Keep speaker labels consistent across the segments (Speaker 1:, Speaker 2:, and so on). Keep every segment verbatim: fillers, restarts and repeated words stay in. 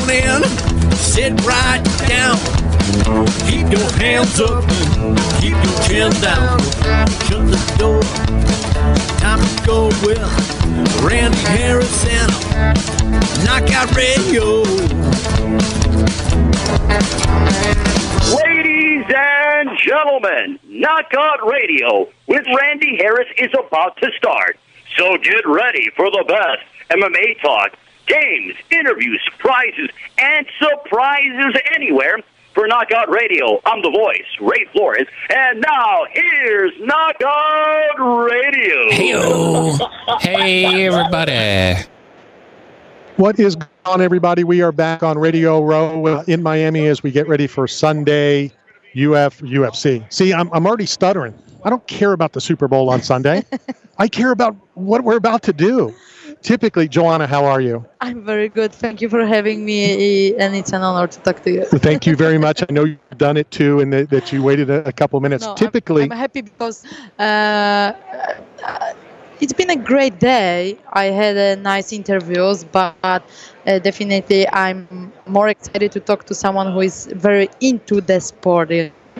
Speaker 1: on in, sit right down. Keep your hands up, keep your chin down. Shut the door. Time to go with Randy Harris and Knockout Radio.
Speaker 2: Ladies and gentlemen, Knockout Radio with Randy Harris is about to start. So get ready for the best M M A talk, games, interviews, prizes, and surprises anywhere. For Knockout Radio, I'm the voice, Ray Flores, and now here's Knockout Radio.
Speaker 3: Hey-o. Hey, everybody.
Speaker 4: What is going on, everybody? We are back on Radio Row uh, in Miami as we get ready for Sunday U F U F C. See, I'm I'm already stuttering. I don't care about the Super Bowl on Sunday. I care about what we're about to do. Typically, Joanna, how are you?
Speaker 5: I'm very good. Thank you for having me, and it's an honor to talk to you.
Speaker 4: Thank you very much. I know you've done it too, and that, that you waited a, a couple minutes.
Speaker 5: No,
Speaker 4: Typically,
Speaker 5: I'm, I'm happy because uh, uh, it's been a great day. I had uh, nice interviews, but uh, definitely I'm more excited to talk to someone who is very into the sport.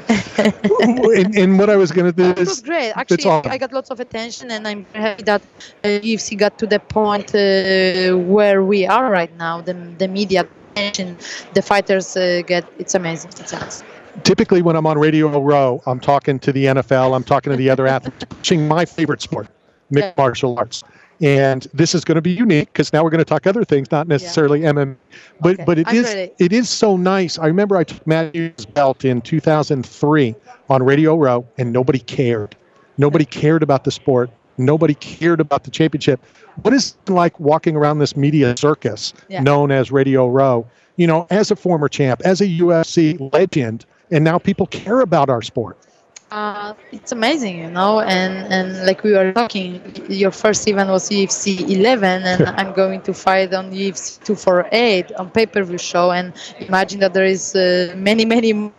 Speaker 4: and, and what I was going to do is...
Speaker 5: It was great. Actually, I got lots of attention, and I'm happy that uh, U F C got to the point uh, where we are right now. The, the media attention, the fighters uh, get... It's amazing. It's awesome.
Speaker 4: Typically, when I'm on Radio Row, I'm talking to the N F L, I'm talking to the other athletes, pushing my favorite sport, mixed yeah. martial arts. And this is going to be unique because now we're going to talk other things, not necessarily yeah. M M A. But
Speaker 5: okay.
Speaker 4: but it
Speaker 5: I'm
Speaker 4: is
Speaker 5: ready.
Speaker 4: it is so nice. I remember I took Matthew's belt in two thousand three on Radio Row, and nobody cared. Nobody cared about the sport. Nobody cared about the championship. What is it like walking around this media circus yeah. known as Radio Row? You know, as a former champ, as a U F C legend, and now people care about our sport.
Speaker 5: Uh, it's amazing, you know, and, and like we were talking, your first event was U F C eleven, and I'm going to fight on U F C two forty-eight on pay-per-view show, and imagine that there is uh, many, many more,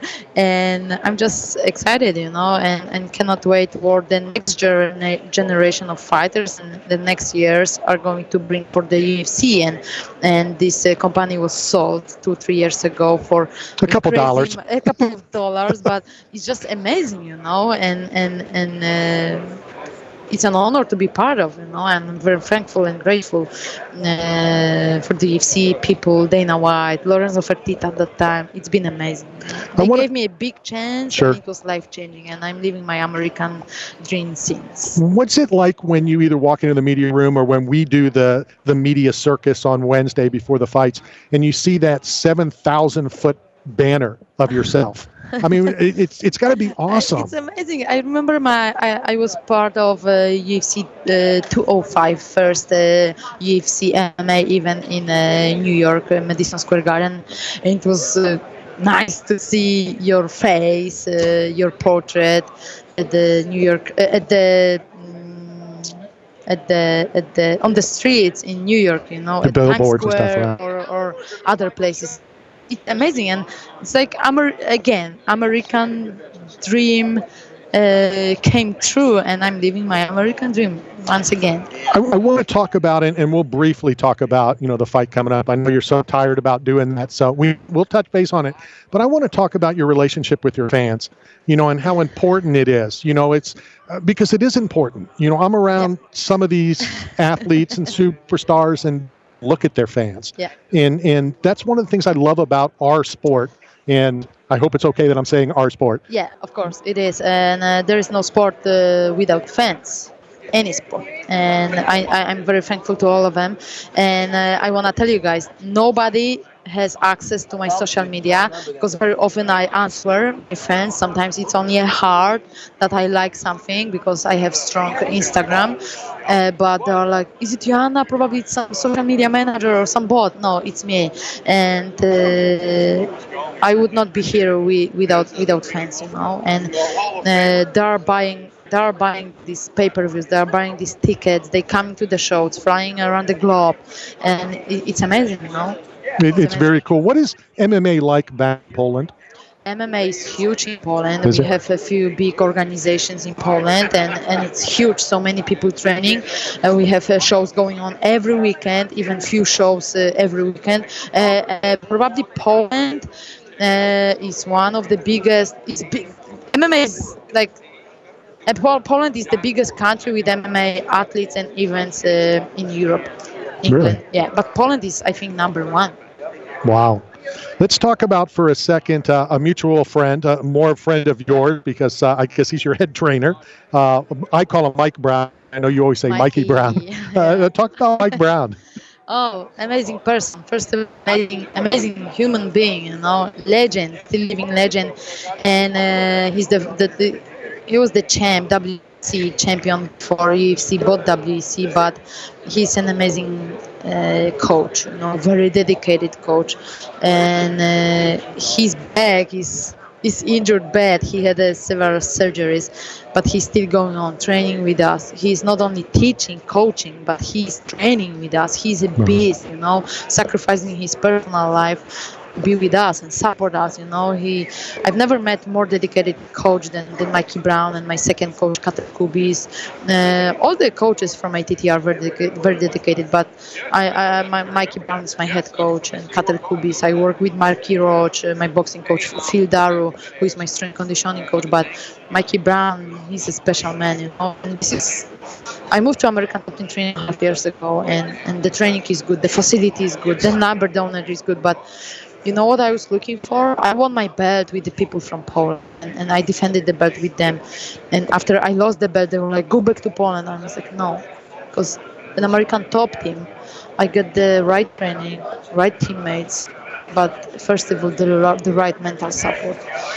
Speaker 5: and I'm just excited, you know, and, and cannot wait for the next gener- generation of fighters, and the next years are going to bring for the U F C, and and this uh, company was sold two, three years ago for
Speaker 4: a couple
Speaker 5: crazy,
Speaker 4: dollars,
Speaker 5: a couple of dollars, but it's just amazing, you know, and and and. Uh, It's an honor to be part of, you know, and I'm very thankful and grateful uh, for the U F C people, Dana White, Lorenzo Fertitta at that time. It's been amazing. They wanna... gave me a big chance, sure. and it was life-changing, and I'm living my American dream since.
Speaker 4: What's it like when you either walk into the media room or when we do the, the media circus on Wednesday before the fights, and you see that seven thousand foot banner of yourself? I mean, it, it's it's got to be awesome.
Speaker 5: It's amazing. I remember my I, I was part of uh, U F C uh, two oh five first uh, U F C M M A event in uh, New York, uh, Madison Square Garden, and it was uh, nice to see your face, uh, your portrait at the New York uh, at the. At the at the on the streets in New York, you know,
Speaker 4: the
Speaker 5: at Times
Speaker 4: billboards
Speaker 5: Square
Speaker 4: and stuff, yeah.
Speaker 5: or, or other places. It's amazing, and it's like Amer- again, American dream uh, came true, and I'm living my American dream once again.
Speaker 4: I, I want to talk about it, and we'll briefly talk about you know the fight coming up. I know you're so tired about doing that, so we we'll touch base on it. But I want to talk about your relationship with your fans, you know, and how important it is. You know, it's uh, because it is important. You know, I'm around yeah. some of these athletes and superstars, and look at their fans.
Speaker 5: Yeah.
Speaker 4: And and that's one of the things I love about our sport. And I hope it's okay that I'm saying our sport.
Speaker 5: Yeah, of course it is. And uh, there is no sport uh, without fans. Any sport. And I, I, I'm very thankful to all of them. And uh, I want to tell you guys, nobody has access to my social media because very often I answer my fans. Sometimes it's only a heart that I like something because I have strong Instagram. Uh, but they're like, is it Joanna? Probably it's some social media manager or some bot. No, it's me. And uh, I would not be here wi- without without fans, you know. And uh, they're buying. They are buying these pay-per-views, they are buying these tickets, they come to the shows, flying around the globe, and it, it's amazing, you know?
Speaker 4: It, it's very cool. What is M M A like back in Poland?
Speaker 5: M M A is huge in Poland.
Speaker 4: Is
Speaker 5: We
Speaker 4: it?
Speaker 5: have a few big organizations in Poland, and, and it's huge. So many people training. Uh, we have uh, shows going on every weekend, even few shows uh, every weekend. Uh, uh, probably Poland uh, is one of the biggest. It's big. M M A is like uh, Pol- Poland is the biggest country with M M A athletes and events uh, in Europe. England,
Speaker 4: Really?
Speaker 5: yeah, but Poland is, I think, number one.
Speaker 4: Wow. Let's talk about for a second uh, a mutual friend, uh, more a friend of yours, because uh, I guess he's your head trainer. Uh, I call him Mike Brown. I know you always say Mikey,
Speaker 5: Mikey,
Speaker 4: Brown.
Speaker 5: yeah.
Speaker 4: Uh, talk about Mike Brown.
Speaker 5: Oh, amazing person. First of all, amazing, amazing human being, you know, legend, still living legend. And uh, he's the, the, the, he was the champ, W C champion for U F C, both W C, but he's an amazing uh, coach, you know, very dedicated coach. And uh, his back is is injured bad. He had uh, several surgeries, but he's still going on training with us. He's not only teaching, coaching, but he's training with us. He's a beast, you know, sacrificing his personal life, be with us and support us. You know, he. I've never met more dedicated coach than, than Mikey Brown and my second coach, Kater Kubis. Uh, all the coaches from I T T are very dedicated, very dedicated, but I, I my, Mikey Brown is my head coach, and Kater Kubis. I work with Marky Roach, uh, my boxing coach, Phil Daru, who is my strength conditioning coach. But Mikey Brown, he's a special man, you know. And this is. I moved to American Top Team training half years ago, and, and the training is good, the facility is good, the number donor is good, but you know what I was looking for? I won my belt with the people from Poland, and, and I defended the belt with them. And after I lost the belt, they were like, go back to Poland. I was like, no, because an American top team, I get the right training, right teammates, but first of all, the, the right mental support.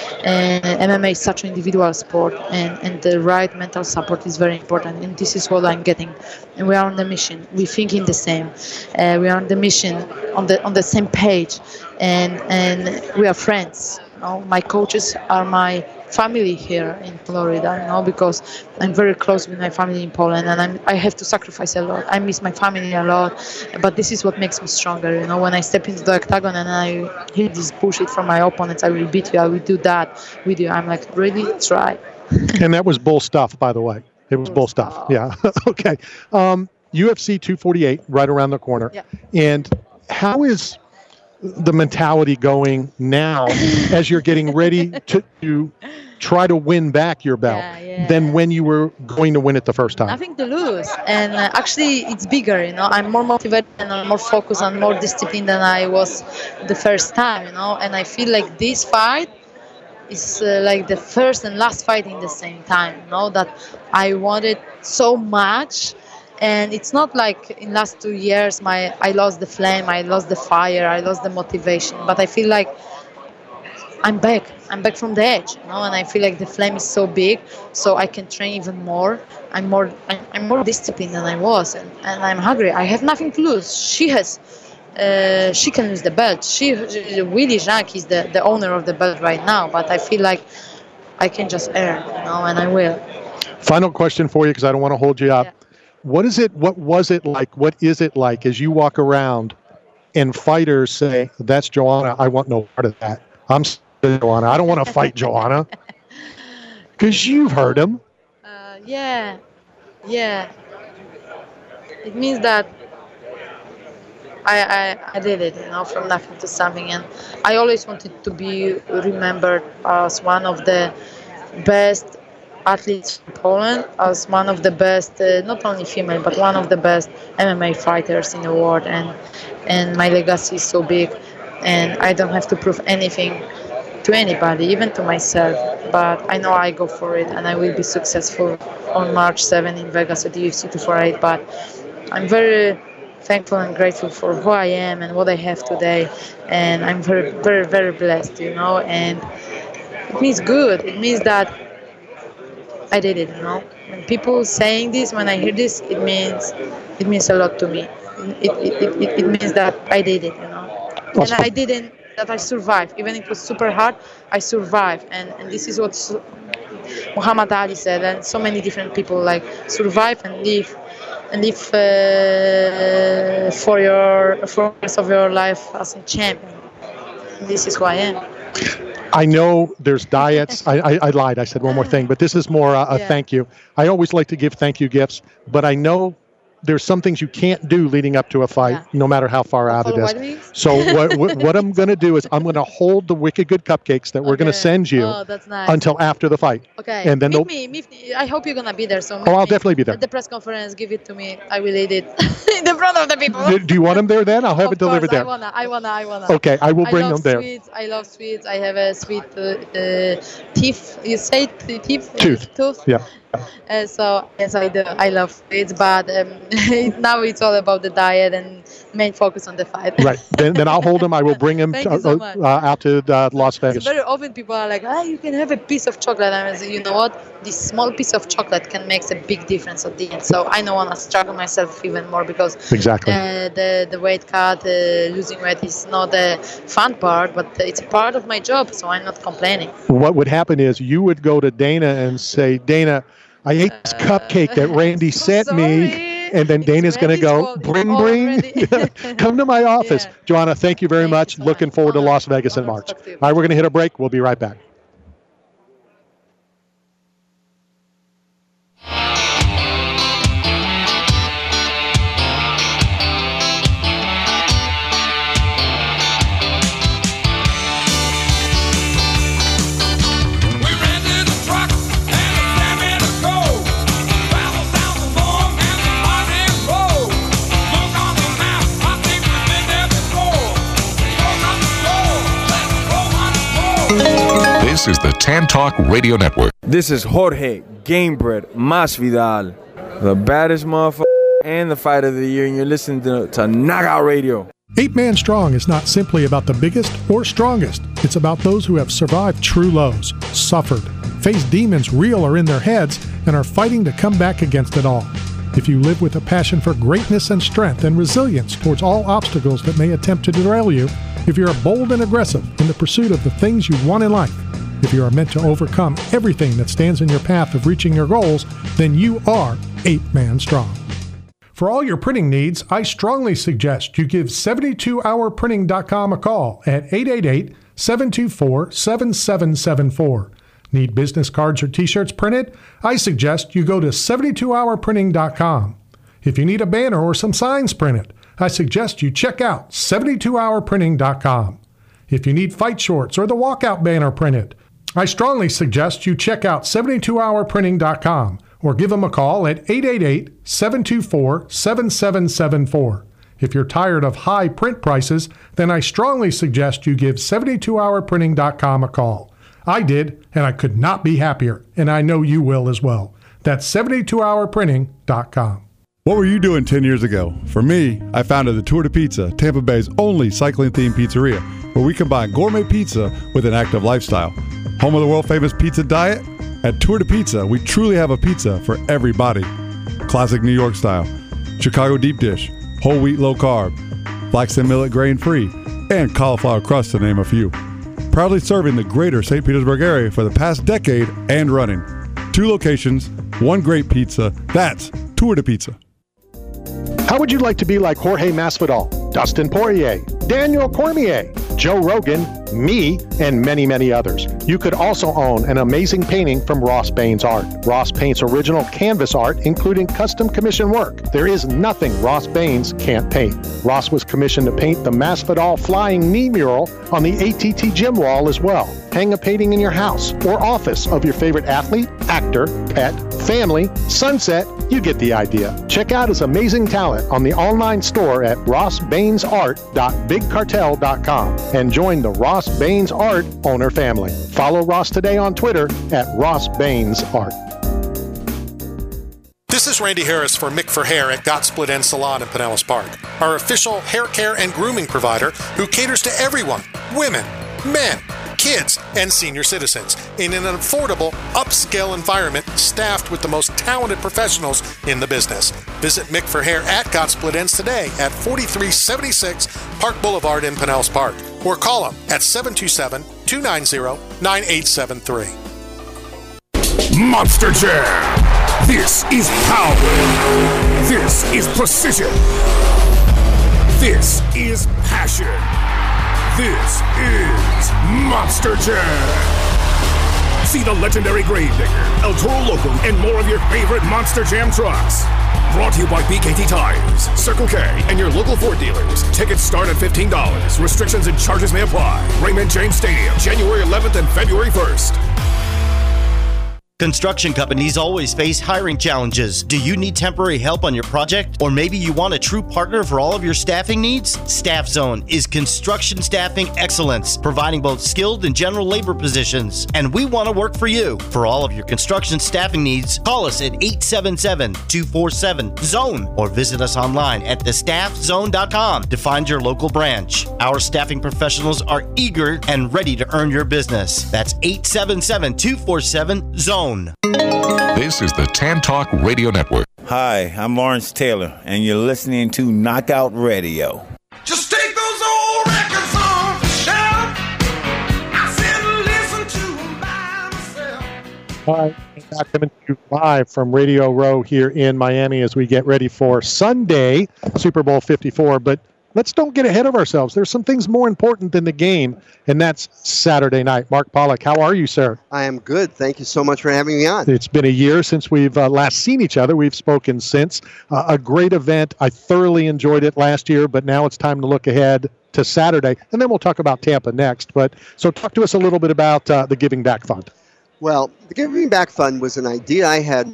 Speaker 5: And M M A is such an individual sport, and, and the right mental support is very important, and this is what I'm getting. And we are on the mission. We think in the same. Uh, we are on the mission, on the on the same page, and and we are friends. You know? My coaches are my family here in Florida, you know, because I'm very close with my family in Poland, and I'm, I have to sacrifice a lot. I miss my family a lot, but this is what makes me stronger. You know, when I step into the octagon and I hear this bullshit from my opponents, I will beat you, I will do that with you. I'm like, really? Try.
Speaker 4: And that was bull stuff, by the way. It was bull, bull stuff. stuff. Yeah. Okay. Um, U F C two forty-eight, right around the corner.
Speaker 5: Yeah.
Speaker 4: And how is the mentality going now as you're getting ready to, to try to win back your belt
Speaker 5: yeah, yeah.
Speaker 4: than when you were going to win it the first time?
Speaker 5: Nothing to lose. And uh, actually, it's bigger, you know. I'm more motivated and I'm more focused and more disciplined than I was the first time, you know. And I feel like this fight is uh, like the first and last fight in the same time, you know, that I wanted so much. And it's not like in last two years my I lost the flame, I lost the fire, I lost the motivation. But I feel like I'm back. I'm back from the edge, you know, and I feel like the flame is so big, so I can train even more. I'm more I'm, I'm more disciplined than I was, and, and I'm hungry. I have nothing to lose. She has. Uh, she can lose the belt. She, Willie Jacques is the, the owner of the belt right now, but I feel like I can just earn, you know, and I will.
Speaker 4: Final question for you, because I don't want to hold you up. Yeah. What is it? What was it like? What is it like as you walk around and fighters say, "That's Joanna. I want no part of that. I'm Joanna. I don't want to fight Joanna." Because you've heard them.
Speaker 5: Uh, yeah, yeah. It means that I, I I did it, you know, from nothing to something, and I always wanted to be remembered as one of the best athletes from Poland, as one of the best, uh, not only female, but one of the best M M A fighters in the world, and and my legacy is so big, and I don't have to prove anything to anybody, even to myself, but I know I go for it, and I will be successful on March seventh in Vegas at the U F C two forty-eight, but I'm very thankful and grateful for who I am and what I have today, and I'm very, very, very blessed, you know, and it means good. It means that I did it, you know. When people saying this, when I hear this, it means it means a lot to me. It it, it, it, it means that I did it, you know. And I didn't, that I survived. Even it was super hard, I survived. And, and this is what Muhammad Ali said, and so many different people, like, survive and live and live uh, for your for the rest of your life as a champion. And this is who I am.
Speaker 4: I know there's diets. I, I, I lied. I said one more thing, but this is more uh, a
Speaker 5: Yeah.
Speaker 4: thank you. I always like to give thank you gifts, but I know there's some things you can't do leading up to a fight,
Speaker 5: Yeah.
Speaker 4: no matter how far out it
Speaker 5: Buffalo
Speaker 4: is.
Speaker 5: Wild Wings?
Speaker 4: So what, what what I'm going to do is I'm going to hold the Wicked Good cupcakes that we're going to
Speaker 5: Okay.
Speaker 4: send you
Speaker 5: Oh, that's nice.
Speaker 4: until after the fight.
Speaker 5: Okay.
Speaker 4: And then
Speaker 5: meet
Speaker 4: they'll-
Speaker 5: me, meet me. I hope you're gonna be there. So meet
Speaker 4: Oh, I'll
Speaker 5: me
Speaker 4: definitely be there.
Speaker 5: At the press conference, give it to me. I will eat it in the front of the people.
Speaker 4: Do, do you want them there then? I'll have
Speaker 5: Of
Speaker 4: it delivered
Speaker 5: course,
Speaker 4: there.
Speaker 5: I wanna, I wanna, I wanna.
Speaker 4: Okay, I will bring
Speaker 5: I love
Speaker 4: them there.
Speaker 5: Sweets. I love sweets. I have a sweet uh, uh, teeth. You say t- teeth?
Speaker 4: Tooth.
Speaker 5: Tooth.
Speaker 4: Yeah.
Speaker 5: Uh, so yes, I do. I love sweets, but um, now it's all about the diet and main focus on the fight.
Speaker 4: Right. Then, then I'll hold them. I will bring them
Speaker 5: Thank
Speaker 4: to,
Speaker 5: you so
Speaker 4: uh,
Speaker 5: much.
Speaker 4: uh, out to uh, Las
Speaker 5: So
Speaker 4: Vegas.
Speaker 5: very often people are like, ah, you can have a piece of chocolate. And I say, you know what? This small piece of chocolate can make a big difference at the end. So I don't want to struggle myself even more because
Speaker 4: Exactly.
Speaker 5: uh, the the weight cut, uh, losing weight is not the fun part, but it's a part of my job. So I'm not complaining.
Speaker 4: What would happen is you would go to Dana and say, Dana, I ate this cupcake that Randy
Speaker 5: so
Speaker 4: sent me.
Speaker 5: sorry.
Speaker 4: And then
Speaker 5: It's
Speaker 4: Dana's going to
Speaker 5: Randy's
Speaker 4: go,
Speaker 5: fault. It's
Speaker 4: bring,
Speaker 5: all
Speaker 4: bring,
Speaker 5: Randy.
Speaker 4: come to my office.
Speaker 5: Yeah.
Speaker 4: Joanna, thank you very
Speaker 5: Thank you
Speaker 4: much.
Speaker 5: so
Speaker 4: Looking
Speaker 5: much.
Speaker 4: forward to
Speaker 5: Honor.
Speaker 4: Las Vegas in
Speaker 5: Honor
Speaker 4: March.
Speaker 5: to talk to you.
Speaker 4: All right, we're going to hit a break. We'll be right back.
Speaker 6: We rented a truck and a family to go. Travel down the long and the Pioneer Road. Look on the map, I think we've been there before. Go on the road, let's go on the road.
Speaker 7: This is the Tan Talk Radio Network.
Speaker 8: This is Jorge Gamebred Masvidal, the baddest motherfucker and the fight of the year, and you're listening to, to Knockout Radio.
Speaker 9: Eight Man Strong is not simply about the biggest or strongest. It's about those who have survived true lows, suffered, faced demons real or in their heads, and are fighting to come back against it all. If you live with a passion for greatness and strength and resilience towards all obstacles that may attempt to derail you, if you are bold and aggressive in the pursuit of the things you want in life, if you are meant to overcome everything that stands in your path of reaching your goals, then you are Eight Man Strong. For all your printing needs, I strongly suggest you give seventy-two hour printing dot com a call at eight eight eight, seven two four, seven seven seven four. Need business cards or t-shirts printed? I suggest you go to seventy-two hour printing dot com. If you need a banner or some signs printed, I suggest you check out seventy-two hour printing dot com. If you need fight shorts or the walkout banner printed, I strongly suggest you check out seventy-two hour printing dot com or give them a call at eight eight eight, seven two four, seven seven seven four. If you're tired of high print prices, then I strongly suggest you give seventy-two hour printing dot com a call. I did, and I could not be happier, and I know you will as well. That's seventy-two hour printing dot com.
Speaker 10: What were you doing ten years ago? For me, I founded the Tour de Pizza, Tampa Bay's only cycling-themed pizzeria, where we combine gourmet pizza with an active lifestyle. Home of the world-famous pizza diet? At Tour de Pizza, we truly have a pizza for everybody. Classic New York style, Chicago deep dish, whole wheat low carb, flax and millet grain-free, and cauliflower crust to name a few. Proudly serving the greater Saint Petersburg area for the past decade and running. Two locations, one great pizza. That's Tour de Pizza.
Speaker 4: How would you like to be like Jorge Masvidal, Dustin Poirier, Daniel Cormier, Joe Rogan, me, and many, many others? You could also own an amazing painting from Ross Baines Art. Ross paints original canvas art, including custom commission work. There is nothing Ross Baines can't paint. Ross was commissioned to paint the Masvidal flying knee mural on the A T T gym wall as well. Hang a painting in your house or office of your favorite athlete, actor, pet, family, sunset. You get the idea. Check out his amazing talent on the online store at ross baines art dot big cartel dot com and join the Ross Baines Art owner family. Follow Ross today on Twitter at Ross Baines Art.
Speaker 11: This is Randy Harris for Mick for Hair at Got Split End Salon in Pinellas Park, our official hair care and grooming provider who caters to everyone, women, men, kids, and senior citizens in an affordable, upscale environment staffed with the most talented professionals in the business. Visit Mick for Hair at Got Split Ends today at forty-three seventy-six Park Boulevard in Pinellas Park or call them at seven two seven, two nine zero, nine eight seven three.
Speaker 12: Monster Jam! This is power. This is precision. This is passion. This is Monster Jam. See the legendary Gravedigger, El Toro Loco, and more of your favorite Monster Jam trucks. Brought to you by B K T Tires, Circle K, and your local Ford dealers. Tickets start at fifteen dollars. Restrictions and charges may apply. Raymond James Stadium, January eleventh and February first.
Speaker 13: Construction companies always face hiring challenges. Do you need temporary help on your project? Or maybe you want a true partner for all of your staffing needs? Staff Zone is construction staffing excellence, providing both skilled and general labor positions. And we want to work for you. For all of your construction staffing needs, call us at eight seven seven, two four seven, zone or visit us online at the staff zone dot com to find your local branch. Our staffing professionals are eager and ready to earn your business. That's eight seven seven, two four seven, zone.
Speaker 7: This is the Tan Talk Radio Network.
Speaker 14: Hi, I'm Lawrence Taylor, and you're listening to Knockout Radio.
Speaker 6: Just take those old records off the shelf. I said listen to them by myself.
Speaker 4: All right, back coming to you live from Radio Row here in Miami as we get ready for Sunday, Super Bowl fifty-four. But let's don't get ahead of ourselves. There's some things more important than the game, and that's Saturday night. Mark Pollock, how are you, sir?
Speaker 15: I am good. Thank you so much for having me on.
Speaker 4: It's been a year since we've uh, last seen each other. We've spoken since. Uh, a great event. I thoroughly enjoyed it last year, but now it's time to look ahead to Saturday, and then we'll talk about Tampa next. But so talk to us a little bit about uh, the Giving Back Fund.
Speaker 15: Well, the Giving Back Fund was an idea I had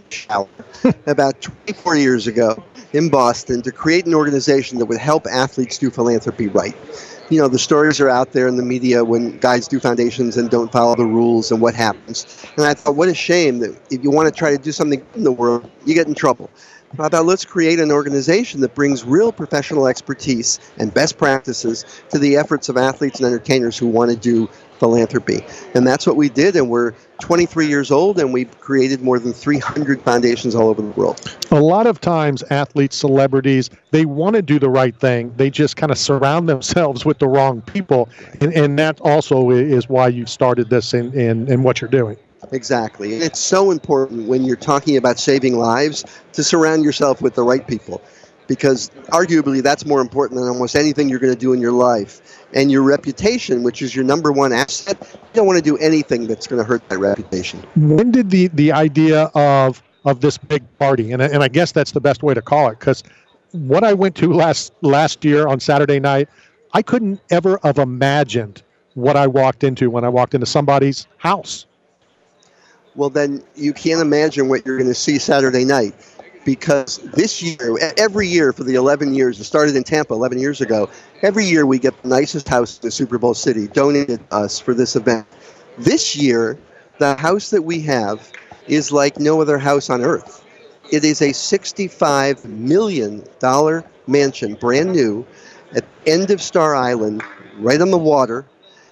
Speaker 15: about twenty-four years ago in Boston to create an organization that would help athletes do philanthropy right. You know, the stories are out there in the media when guys do foundations and don't follow the rules and what happens. And I thought, what a shame that if you want to try to do something in the world, you get in trouble. I thought, let's create an organization that brings real professional expertise and best practices to the efforts of athletes and entertainers who want to do philanthropy. And that's what we did, and we're twenty-three years old, and we've created more than three hundred foundations all over the world.
Speaker 4: A lot of times, athletes, celebrities, they want to do the right thing. They just kind of surround themselves with the wrong people, and, and that also is why you started this and in, in, in what you're doing.
Speaker 15: Exactly. It's so important when you're talking about saving lives to surround yourself with the right people, because arguably that's more important than almost anything you're going to do in your life. And your reputation, which is your number one asset, you don't want to do anything that's going to hurt that reputation.
Speaker 4: When did the, the idea of of this big party, and, and I guess that's the best way to call it, because what I went to last last year on Saturday night, I couldn't ever have imagined what I walked into when I walked into somebody's house.
Speaker 15: Well, then you can't imagine what you're going to see Saturday night, because this year, every year for the eleven years, it started in Tampa eleven years ago, every year we get the nicest house in the Super Bowl city donated to us for this event. This year, the house that we have is like no other house on earth. It is a sixty-five million dollars mansion, brand new, at end of Star Island, right on the water.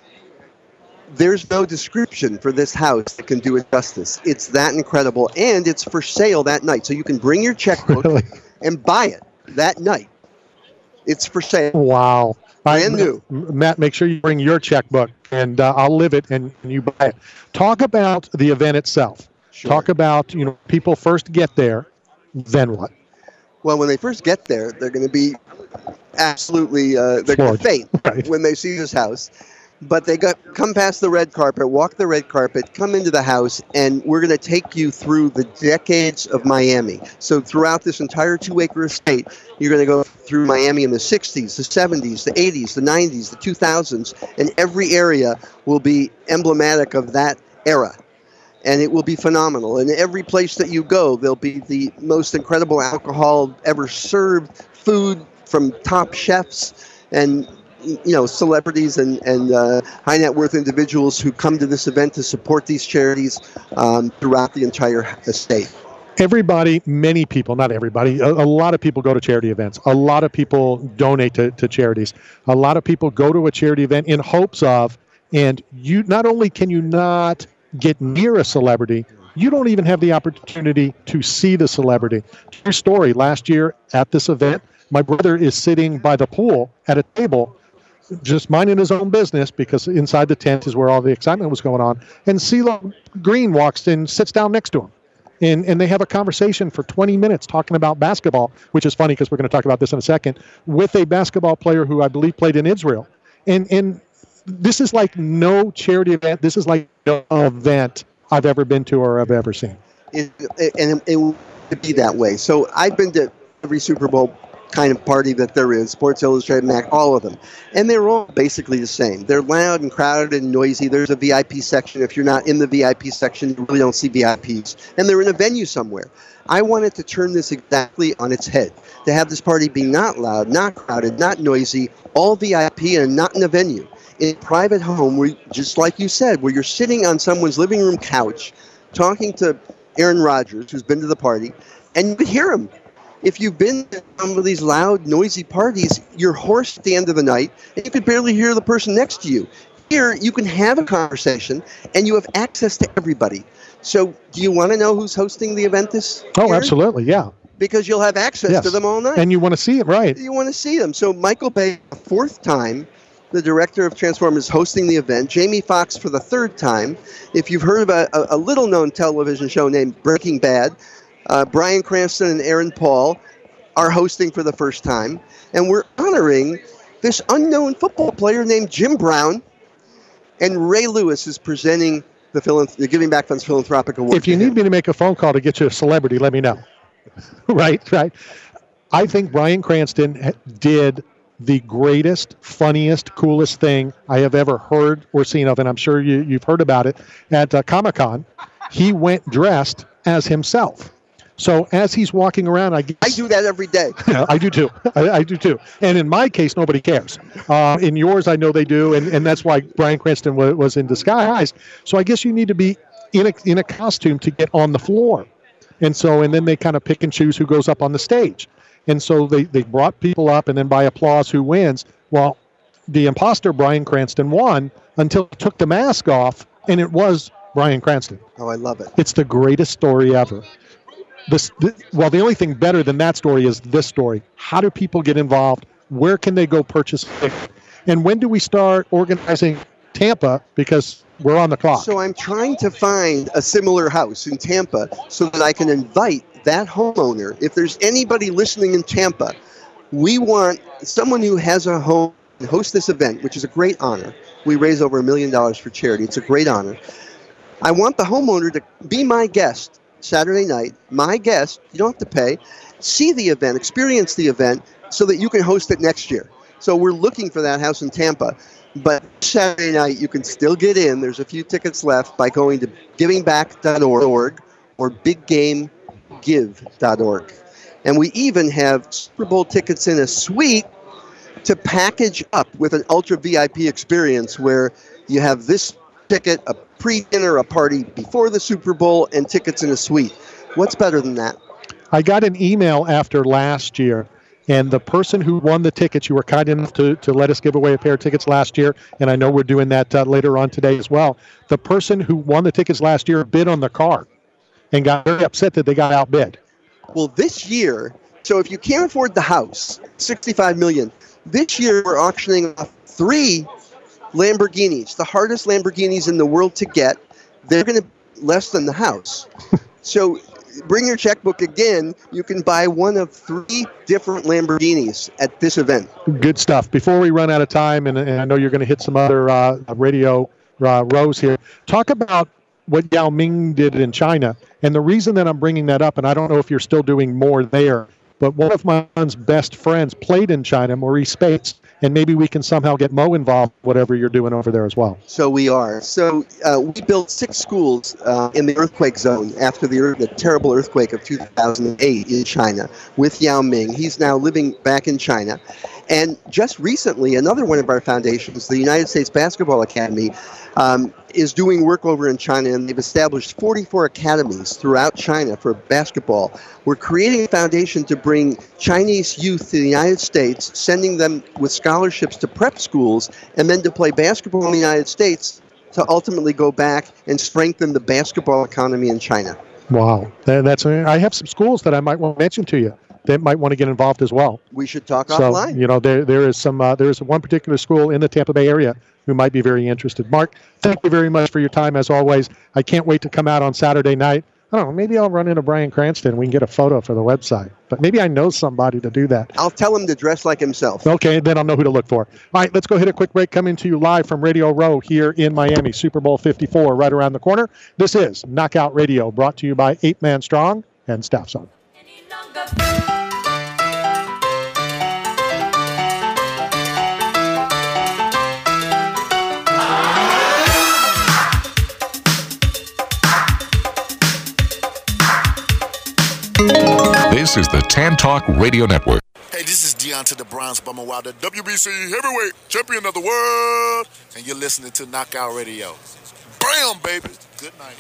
Speaker 15: There's no description for this house that can do it justice. It's that incredible, and it's for sale that night. So you can bring your checkbook really? and buy it that night. It's for sale.
Speaker 4: Wow.
Speaker 15: Brand I, new.
Speaker 4: Matt, make sure you bring your checkbook, and uh, I'll live it, and, and you buy it. Talk about the event itself. Sure. Talk about, you know, people first get there, then what?
Speaker 15: Well, when they first get there, they're going to be absolutely, uh, they're going to faint right. when they see this house. But they got come past the red carpet, walk the red carpet, come into the house, and we're going to take you through the decades of Miami. So throughout this entire two-acre estate, you're going to go through Miami in the sixties, the seventies, the eighties, the nineties, the two thousands, and every area will be emblematic of that era. And it will be phenomenal. And every place that you go, there'll be the most incredible alcohol ever served, food from top chefs, and you know, celebrities and, and uh, high net worth individuals who come to this event to support these charities um, throughout the entire estate.
Speaker 4: Everybody, many people, not everybody, a, a lot of people go to charity events. A lot of people donate to, to charities. A lot of people go to a charity event in hopes of, and you not only can you not get near a celebrity, you don't even have the opportunity to see the celebrity. True story, last year at this event, my brother is sitting by the pool at a table just minding his own business, because inside the tent is where all the excitement was going on. And CeeLo Green walks in, sits down next to him. And and they have a conversation for twenty minutes talking about basketball, which is funny because we're going to talk about this in a second, with a basketball player who I believe played in Israel. And and this is like no charity event. This is like no event I've ever been to or I've ever seen.
Speaker 15: It, it, and it will be that way. So I've been to every Super Bowl kind of party that there is, Sports Illustrated, Mac, all of them. And they're all basically the same. They're loud and crowded and noisy. There's a V I P section. If you're not in the V I P section, you really don't see V I Ps. And they're in a venue somewhere. I wanted to turn this exactly on its head, to have this party be not loud, not crowded, not noisy, all V I P and not in a venue. In a private home, where, just like you said, where you're sitting on someone's living room couch talking to Aaron Rodgers, who's been to the party, and you could hear him. If you've been to some of these loud, noisy parties, you're hoarse at the end of the night, and you could barely hear the person next to you. Here, you can have a conversation, and you have access to everybody. So, do you want to know who's hosting the event this
Speaker 4: Oh,
Speaker 15: year?
Speaker 4: absolutely, yeah.
Speaker 15: Because you'll have access
Speaker 4: Yes.
Speaker 15: to them all night.
Speaker 4: And you want to see it, right?
Speaker 15: You want to see them. So, Michael Bay, the fourth time, the director of Transformers, hosting the event. Jamie Foxx for the third time. If you've heard of a, a, a little-known television show named Breaking Bad, uh, Bryan Cranston and Aaron Paul are hosting for the first time. And we're honoring this unknown football player named Jim Brown. And Ray Lewis is presenting the, philanth- the Giving Back Fund's Philanthropic Award.
Speaker 4: If you need me to make a phone call to get you a celebrity, let me know. right, right. I think Bryan Cranston did the greatest, funniest, coolest thing I have ever heard or seen of, and I'm sure you, you've heard about it, at uh, Comic-Con. He went dressed as himself. So as he's walking around, I guess,
Speaker 15: I do that every day.
Speaker 4: I do too. I, I do too. And in my case, nobody cares. Uh, in yours, I know they do, and, and that's why Bryan Cranston was, was in disguise. So I guess you need to be in a, in a costume to get on the floor. And so, and then they kind of pick and choose who goes up on the stage. And so they, they brought people up, and then by applause, who wins? Well, the imposter, Bryan Cranston, won until he took the mask off, and it was Bryan Cranston.
Speaker 15: Oh, I love it.
Speaker 4: It's the greatest story ever. This, this, well, the only thing better than that story is this story. How do people get involved? Where can they go purchase it? And when do we start organizing Tampa? Because we're on the clock.
Speaker 15: So I'm trying to find a similar house in Tampa so that I can invite that homeowner. If there's anybody listening in Tampa, we want someone who has a home to host this event, which is a great honor. We raise over a million dollars for charity. It's a great honor. I want the homeowner to be my guest Saturday night. My guest, you don't have to pay. See the event, experience the event so that you can host it next year. So we're looking for that house in Tampa. But Saturday night, you can still get in. There's a few tickets left by going to giving back dot org or big game give dot org. And we even have Super Bowl tickets in a suite to package up with an ultra V I P experience where you have this ticket, a pre-dinner, a party before the Super Bowl, and tickets in a suite. What's better than that?
Speaker 4: I got an email after last year, and the person who won the tickets, you were kind enough to, to let us give away a pair of tickets last year, and I know we're doing that uh, later on today as well. The person who won the tickets last year bid on the car and got very upset that they got outbid.
Speaker 15: Well, this year, so if you can't afford the house, sixty-five million dollars, this year we're auctioning off three Lamborghinis, the hardest Lamborghinis in the world to get. They're going to be less than the house. So bring your checkbook again. You can buy one of three different Lamborghinis at this event.
Speaker 4: Good stuff. Before we run out of time, and, and I know you're going to hit some other uh, radio uh, rows here, talk about what Yao Ming did in China. And the reason that I'm bringing that up, and I don't know if you're still doing more there, but one of my son's best friends played in China, Maurice Spates, and maybe we can somehow get Mo involved, whatever you're doing over there as well.
Speaker 15: So we are. So uh, we built six schools uh, in the earthquake zone after the, earth, the terrible earthquake of two thousand eight in China with Yao Ming. He's now living back in China. And just recently, another one of our foundations, the United States Basketball Academy, um, is doing work over in China, and they've established forty-four academies throughout China for basketball. We're creating a foundation to bring Chinese youth to the United States, sending them with scholarships to prep schools, and then to play basketball in the United States to ultimately go back and strengthen the basketball economy in China.
Speaker 4: Wow. That, that's. I have some schools that I might want to mention to you that might want to get involved as well.
Speaker 15: We should talk
Speaker 4: so,
Speaker 15: offline.
Speaker 4: You know, there there is some uh, there is one particular school in the Tampa Bay area who might be very interested. Mark, thank you very much for your time as always. I can't wait to come out on Saturday night. I don't know, maybe I'll run into Bryan Cranston and we can get a photo for the website. But maybe I know somebody to do that.
Speaker 15: I'll tell him to dress like himself.
Speaker 4: Okay, then I'll know who to look for. All right, let's go hit a quick break. Coming to you live from Radio Row here in Miami. Super Bowl fifty-four right around the corner. This is Knockout Radio, brought to you by Eight Man Strong and Staff Zone.
Speaker 7: This is the Tan Talk Radio Network.
Speaker 16: Hey, this is Deontay the Bronze Bomber Wilder, W B C heavyweight champion of the world, and you're listening to Knockout Radio. Bam, baby. Good night.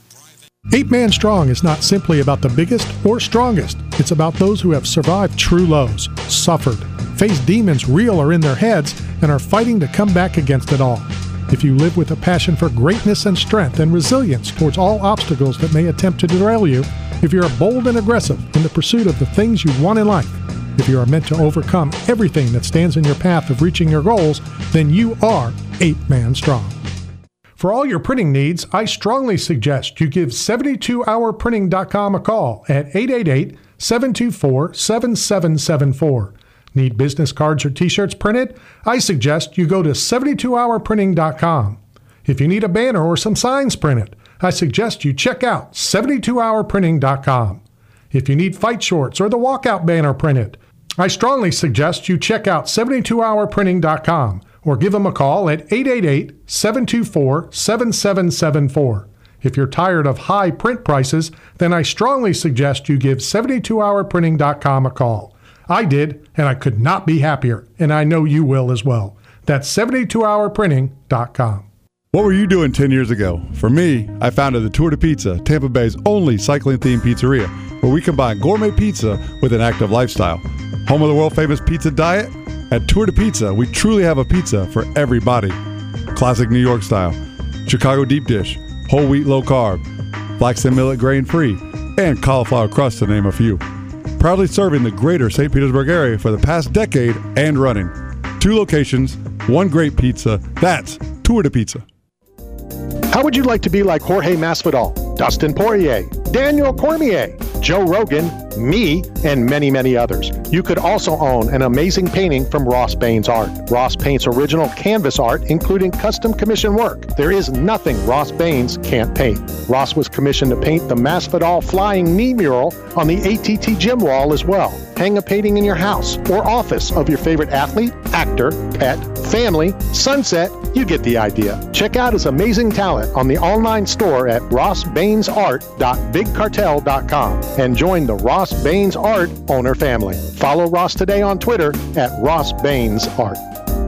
Speaker 9: Eight Man Strong is not simply about the biggest or strongest. It's about those who have survived true lows, suffered, faced demons real or in their heads, and are fighting to come back against it all. If you live with a passion for greatness and strength and resilience towards all obstacles that may attempt to derail you, if you're bold and aggressive in the pursuit of the things you want in life, if you are meant to overcome everything that stands in your path of reaching your goals, then you are Eight Man Strong. For all your printing needs, I strongly suggest you give seventy-two hour printing dot com a call at eight eight eight, seven two four, seven seven seven four. Need business cards or t-shirts printed? I suggest you go to seventy-two hour printing dot com. If you need a banner or some signs printed, I suggest you check out seventy-two hour printing dot com. If you need fight shorts or the walkout banner printed, I strongly suggest you check out seventy-two hour printing dot com or give them a call at eight eight eight, seven two four, seven seven seven four. If you're tired of high print prices, then I strongly suggest you give seventy-two hour printing dot com a call. I did, and I could not be happier, and I know you will as well. That's seventy-two hour printing dot com.
Speaker 10: What were you doing ten years ago? For me, I founded the Tour de Pizza, Tampa Bay's only cycling-themed pizzeria, where we combine gourmet pizza with an active lifestyle. Home of the world-famous pizza diet? At Tour de Pizza, we truly have a pizza for every body. Classic New York style, Chicago deep dish, whole wheat low carb, flax and millet grain-free, and cauliflower crust to name a few. Proudly serving the greater Saint Petersburg area for the past decade and running. Two locations, one great pizza. That's Tour de Pizza.
Speaker 4: How would you like to be like Jorge Masvidal, Dustin Poirier, Daniel Cormier, Joe Rogan, me, and many, many others? You could also own an amazing painting from Ross Baines Art. Ross paints original canvas art, including custom commission work. There is nothing Ross Baines can't paint. Ross was commissioned to paint the Masvidal flying knee mural on the A T T gym wall as well. Hang a painting in your house or office of your favorite athlete, actor, pet, family, sunset. You get the idea. Check out his amazing talent on the online store at ross baines art dot big cartel dot com and join the Ross Baines Art owner family. Follow Ross today on Twitter at Ross Baines Art.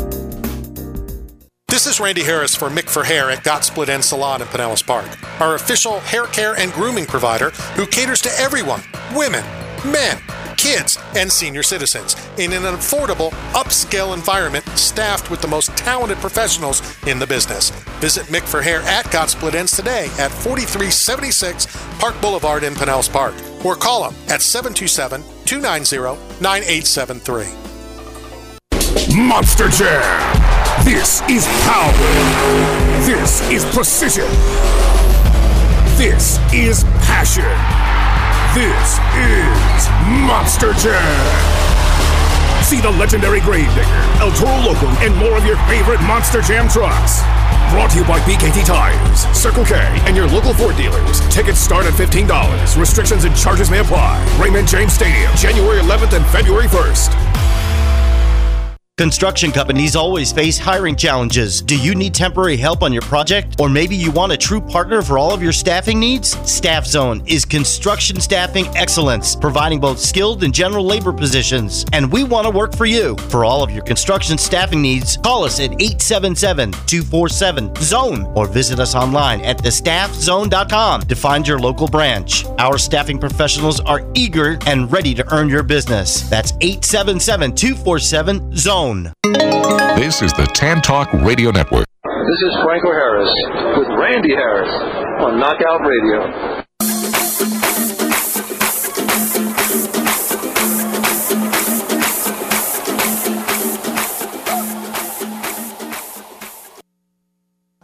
Speaker 11: This is Randy Harris for Mick for Hair at Got Split End Salon in Pinellas Park, our official hair care and grooming provider who caters to everyone, women, men, kids, and senior citizens in an affordable, upscale environment staffed with the most talented professionals in the business. Visit Mick for Hair at Got Split Ends today at forty-three seventy-six Park Boulevard in Pinellas Park, or call them at seven two seven, two nine zero, nine eight seven three.
Speaker 12: Monster Jam. This is power. This is precision. This is passion. This is Monster Jam. See the legendary Gravedigger, El Toro Loco, and more of your favorite Monster Jam trucks. Brought to you by B K T Tires, Circle K, and your local Ford dealers. Tickets start at fifteen dollars. Restrictions and charges may apply. Raymond James Stadium, January eleventh and February first.
Speaker 13: Construction companies always face hiring challenges. Do you need temporary help on your project? Or maybe you want a true partner for all of your staffing needs? Staff Zone is construction staffing excellence, providing both skilled and general labor positions. And we want to work for you. For all of your construction staffing needs, call us at eight seven seven, two four seven, zone or visit us online at the staff zone dot com to find your local branch. Our staffing professionals are eager and ready to earn your business. That's eight seven seven, two four seven, zone.
Speaker 7: This is the Tan Talk Radio Network.
Speaker 17: This is Franco Harris with Randy Harris on Knockout Radio.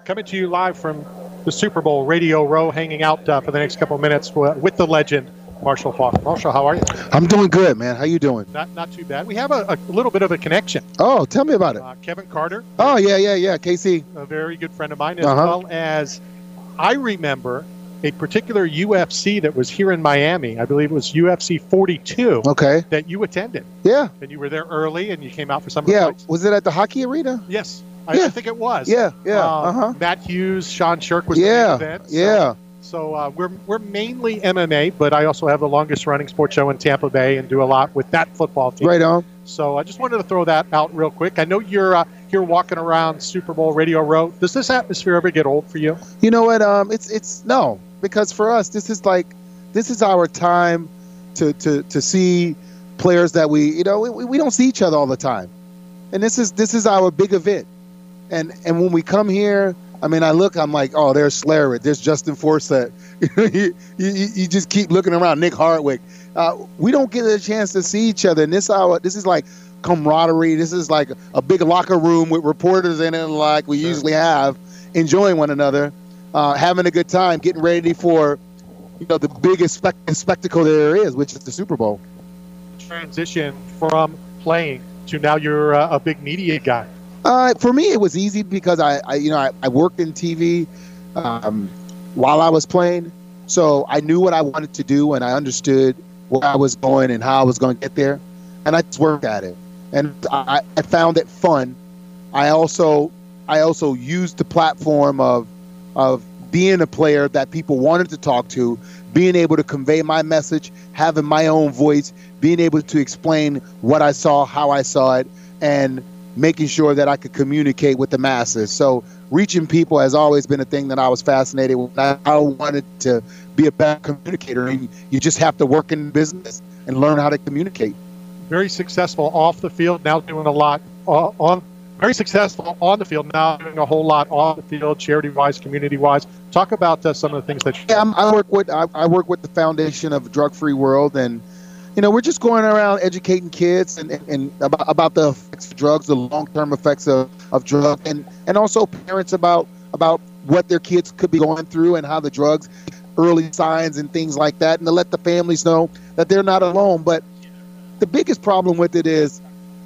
Speaker 4: coming to you live from the Super Bowl Radio Row, hanging out uh, for the next couple of minutes with, with the legend, Marshall Faulk. Marshall, how are you?
Speaker 18: I'm doing good, man. How you doing?
Speaker 4: Not not too bad. We have a, a little bit of a connection.
Speaker 18: Oh, tell me about it.
Speaker 4: Uh, Kevin Carter.
Speaker 18: Oh, yeah, yeah, yeah. K C.
Speaker 4: A very good friend of mine, as
Speaker 18: Uh-huh.
Speaker 4: well as I remember a particular U F C that was here in Miami. I believe it was U F C forty-two.
Speaker 18: Okay.
Speaker 4: That you attended.
Speaker 18: Yeah.
Speaker 4: And you were there early, and you came out for some of the
Speaker 18: Yeah.
Speaker 4: fights.
Speaker 18: Was it at the hockey arena?
Speaker 4: Yes. I,
Speaker 18: Yeah.
Speaker 4: I think it was.
Speaker 18: Yeah, yeah,
Speaker 4: Uh,
Speaker 18: uh-huh.
Speaker 4: Matt Hughes, Sean Shirk was
Speaker 18: Yeah,
Speaker 4: the main event. So,
Speaker 18: yeah.
Speaker 4: So uh, we're we're mainly M M A, but I also have the longest running sports show in Tampa Bay and do a lot with that football team.
Speaker 18: Right on.
Speaker 4: So I just wanted to throw that out real quick. I know you're uh, here walking around Super Bowl Radio Row. Does this atmosphere ever get old for you?
Speaker 18: You know what? Um, it's it's no, because for us, this is like this is our time to to to see players that we you know we, we don't see each other all the time, and this is this is our big event, and and when we come here, I mean, I look, I'm like, oh, there's Slayer, there's Justin Forsett. you, you, you just keep looking around, Nick Hardwick. Uh, we don't get a chance to see each other, and this our this is like camaraderie. This is like a big locker room with reporters in it, like we usually have, enjoying one another, uh, having a good time, getting ready for, you know, the biggest spec- spectacle there is, which is the Super Bowl.
Speaker 4: Transition from playing to now you're uh, a big media guy.
Speaker 18: Uh, for me, it was easy because I, I you know, I, I worked in T V um, while I was playing, so I knew what I wanted to do and I understood where I was going and how I was going to get there, and I just worked at it, and I, I found it fun. I also I also used the platform of of being a player that people wanted to talk to, being able to convey my message, having my own voice, being able to explain what I saw, how I saw it, and making sure that I could communicate with the masses. So reaching people has always been a thing that I was fascinated with. I, I wanted to be a better communicator, and you just have to work in business and learn how to communicate.
Speaker 4: Very successful off the field, now doing a lot uh, on. Very successful on the field, now doing a whole lot off the field, charity-wise, community-wise. Talk about uh, some of the things that you
Speaker 18: Yeah, I'm, I work with I, I work with the foundation of Drug Free World, and you know we're just going around educating kids and, and, and about about the effects of drugs, the long-term effects of, of drugs, and and also parents about about what their kids could be going through and how the drugs, early signs and things like that, and to let the families know that they're not alone. But the biggest problem with it is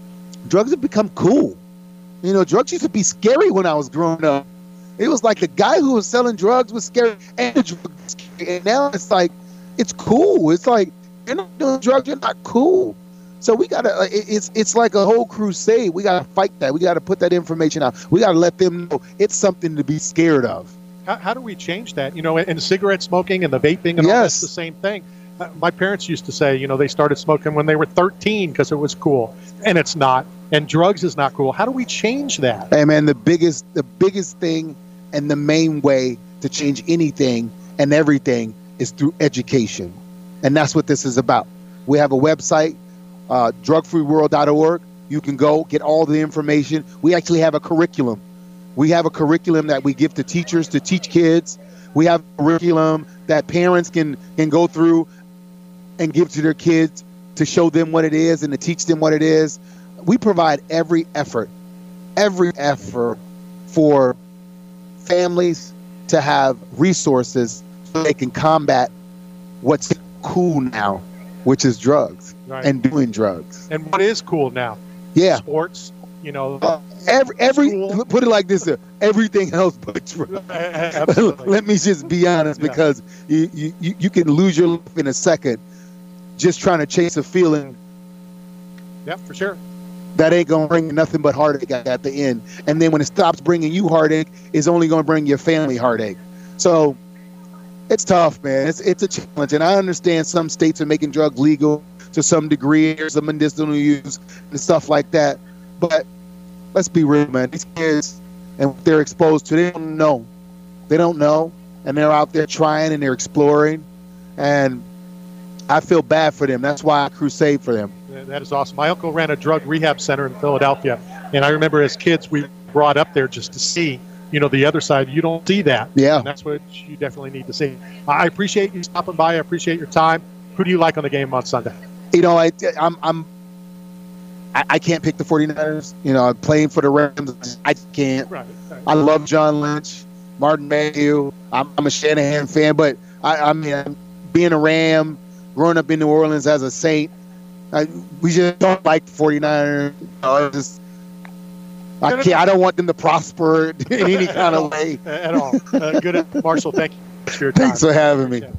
Speaker 18: drugs have become cool. You know, drugs used to be scary when I was growing up. It was like the guy who was selling drugs was scary, and the drugs was scary. And now it's like, it's cool. It's like, you're not doing drugs, you're not cool. So we gotta, it's it's like a whole crusade. We gotta fight that. We gotta put that information out. We gotta let them know it's something to be scared of.
Speaker 4: How, how do we change that? You know, and cigarette smoking and the vaping and all that's the same thing. Uh, my parents used to say, you know, they started smoking when they were thirteen because it was cool, and it's not. And drugs is not cool. How do we change that?
Speaker 18: Hey man, the biggest the biggest thing and the main way to change anything and everything is through education. And that's what this is about. We have a website, uh, drug free world dot org. You can go get all the information. We actually have a curriculum. We have a curriculum that we give to teachers to teach kids. We have a curriculum that parents can, can go through and give to their kids to show them what it is and to teach them what it is. We provide every effort, every effort for families to have resources so they can combat what's cool now, which is drugs
Speaker 4: Right.
Speaker 18: and doing drugs.
Speaker 4: And what is cool now?
Speaker 18: Yeah.
Speaker 4: Sports, you know.
Speaker 18: Uh, every, every put it like this, uh, everything else but drugs. Let me just be honest,
Speaker 4: Yeah.
Speaker 18: because you, you, you can lose your life in a second just trying to chase a feeling
Speaker 4: Yeah, for sure.
Speaker 18: that ain't going to bring you nothing but heartache at at the end. And then when it stops bringing you heartache, it's only going to bring your family heartache. So it's tough, man. It's it's a challenge. And I understand some states are making drugs legal to some degree, or some medicinal use and stuff like that. But let's be real, man. These kids and what they're exposed to, they don't know. They don't know. And they're out there trying and they're exploring. And I feel bad for them. That's why I crusade for them.
Speaker 4: Yeah, that is awesome. My uncle ran a drug rehab center in Philadelphia, and I remember as kids we brought up there just to see, you know, the other side. You don't see that.
Speaker 18: Yeah.
Speaker 4: And that's what you definitely need to see. I appreciate you stopping by. I appreciate your time. Who do you like on the game on Sunday?
Speaker 18: You know, I, I'm, I'm, I, I can't pick the 49ers. You know, I'm playing for the Rams. I can't.
Speaker 4: Right, right.
Speaker 18: I love John Lynch. Martin Mayhew. I'm, I'm a Shanahan fan, but I, I mean, being a Ram, growing up in New Orleans as a Saint, I, we just don't like the forty-niners. You know, it's just, I can't. I don't want them to prosper in any kind of way
Speaker 4: at all. Uh, good, Marshall. Thank you for your time.
Speaker 18: Thanks for having me.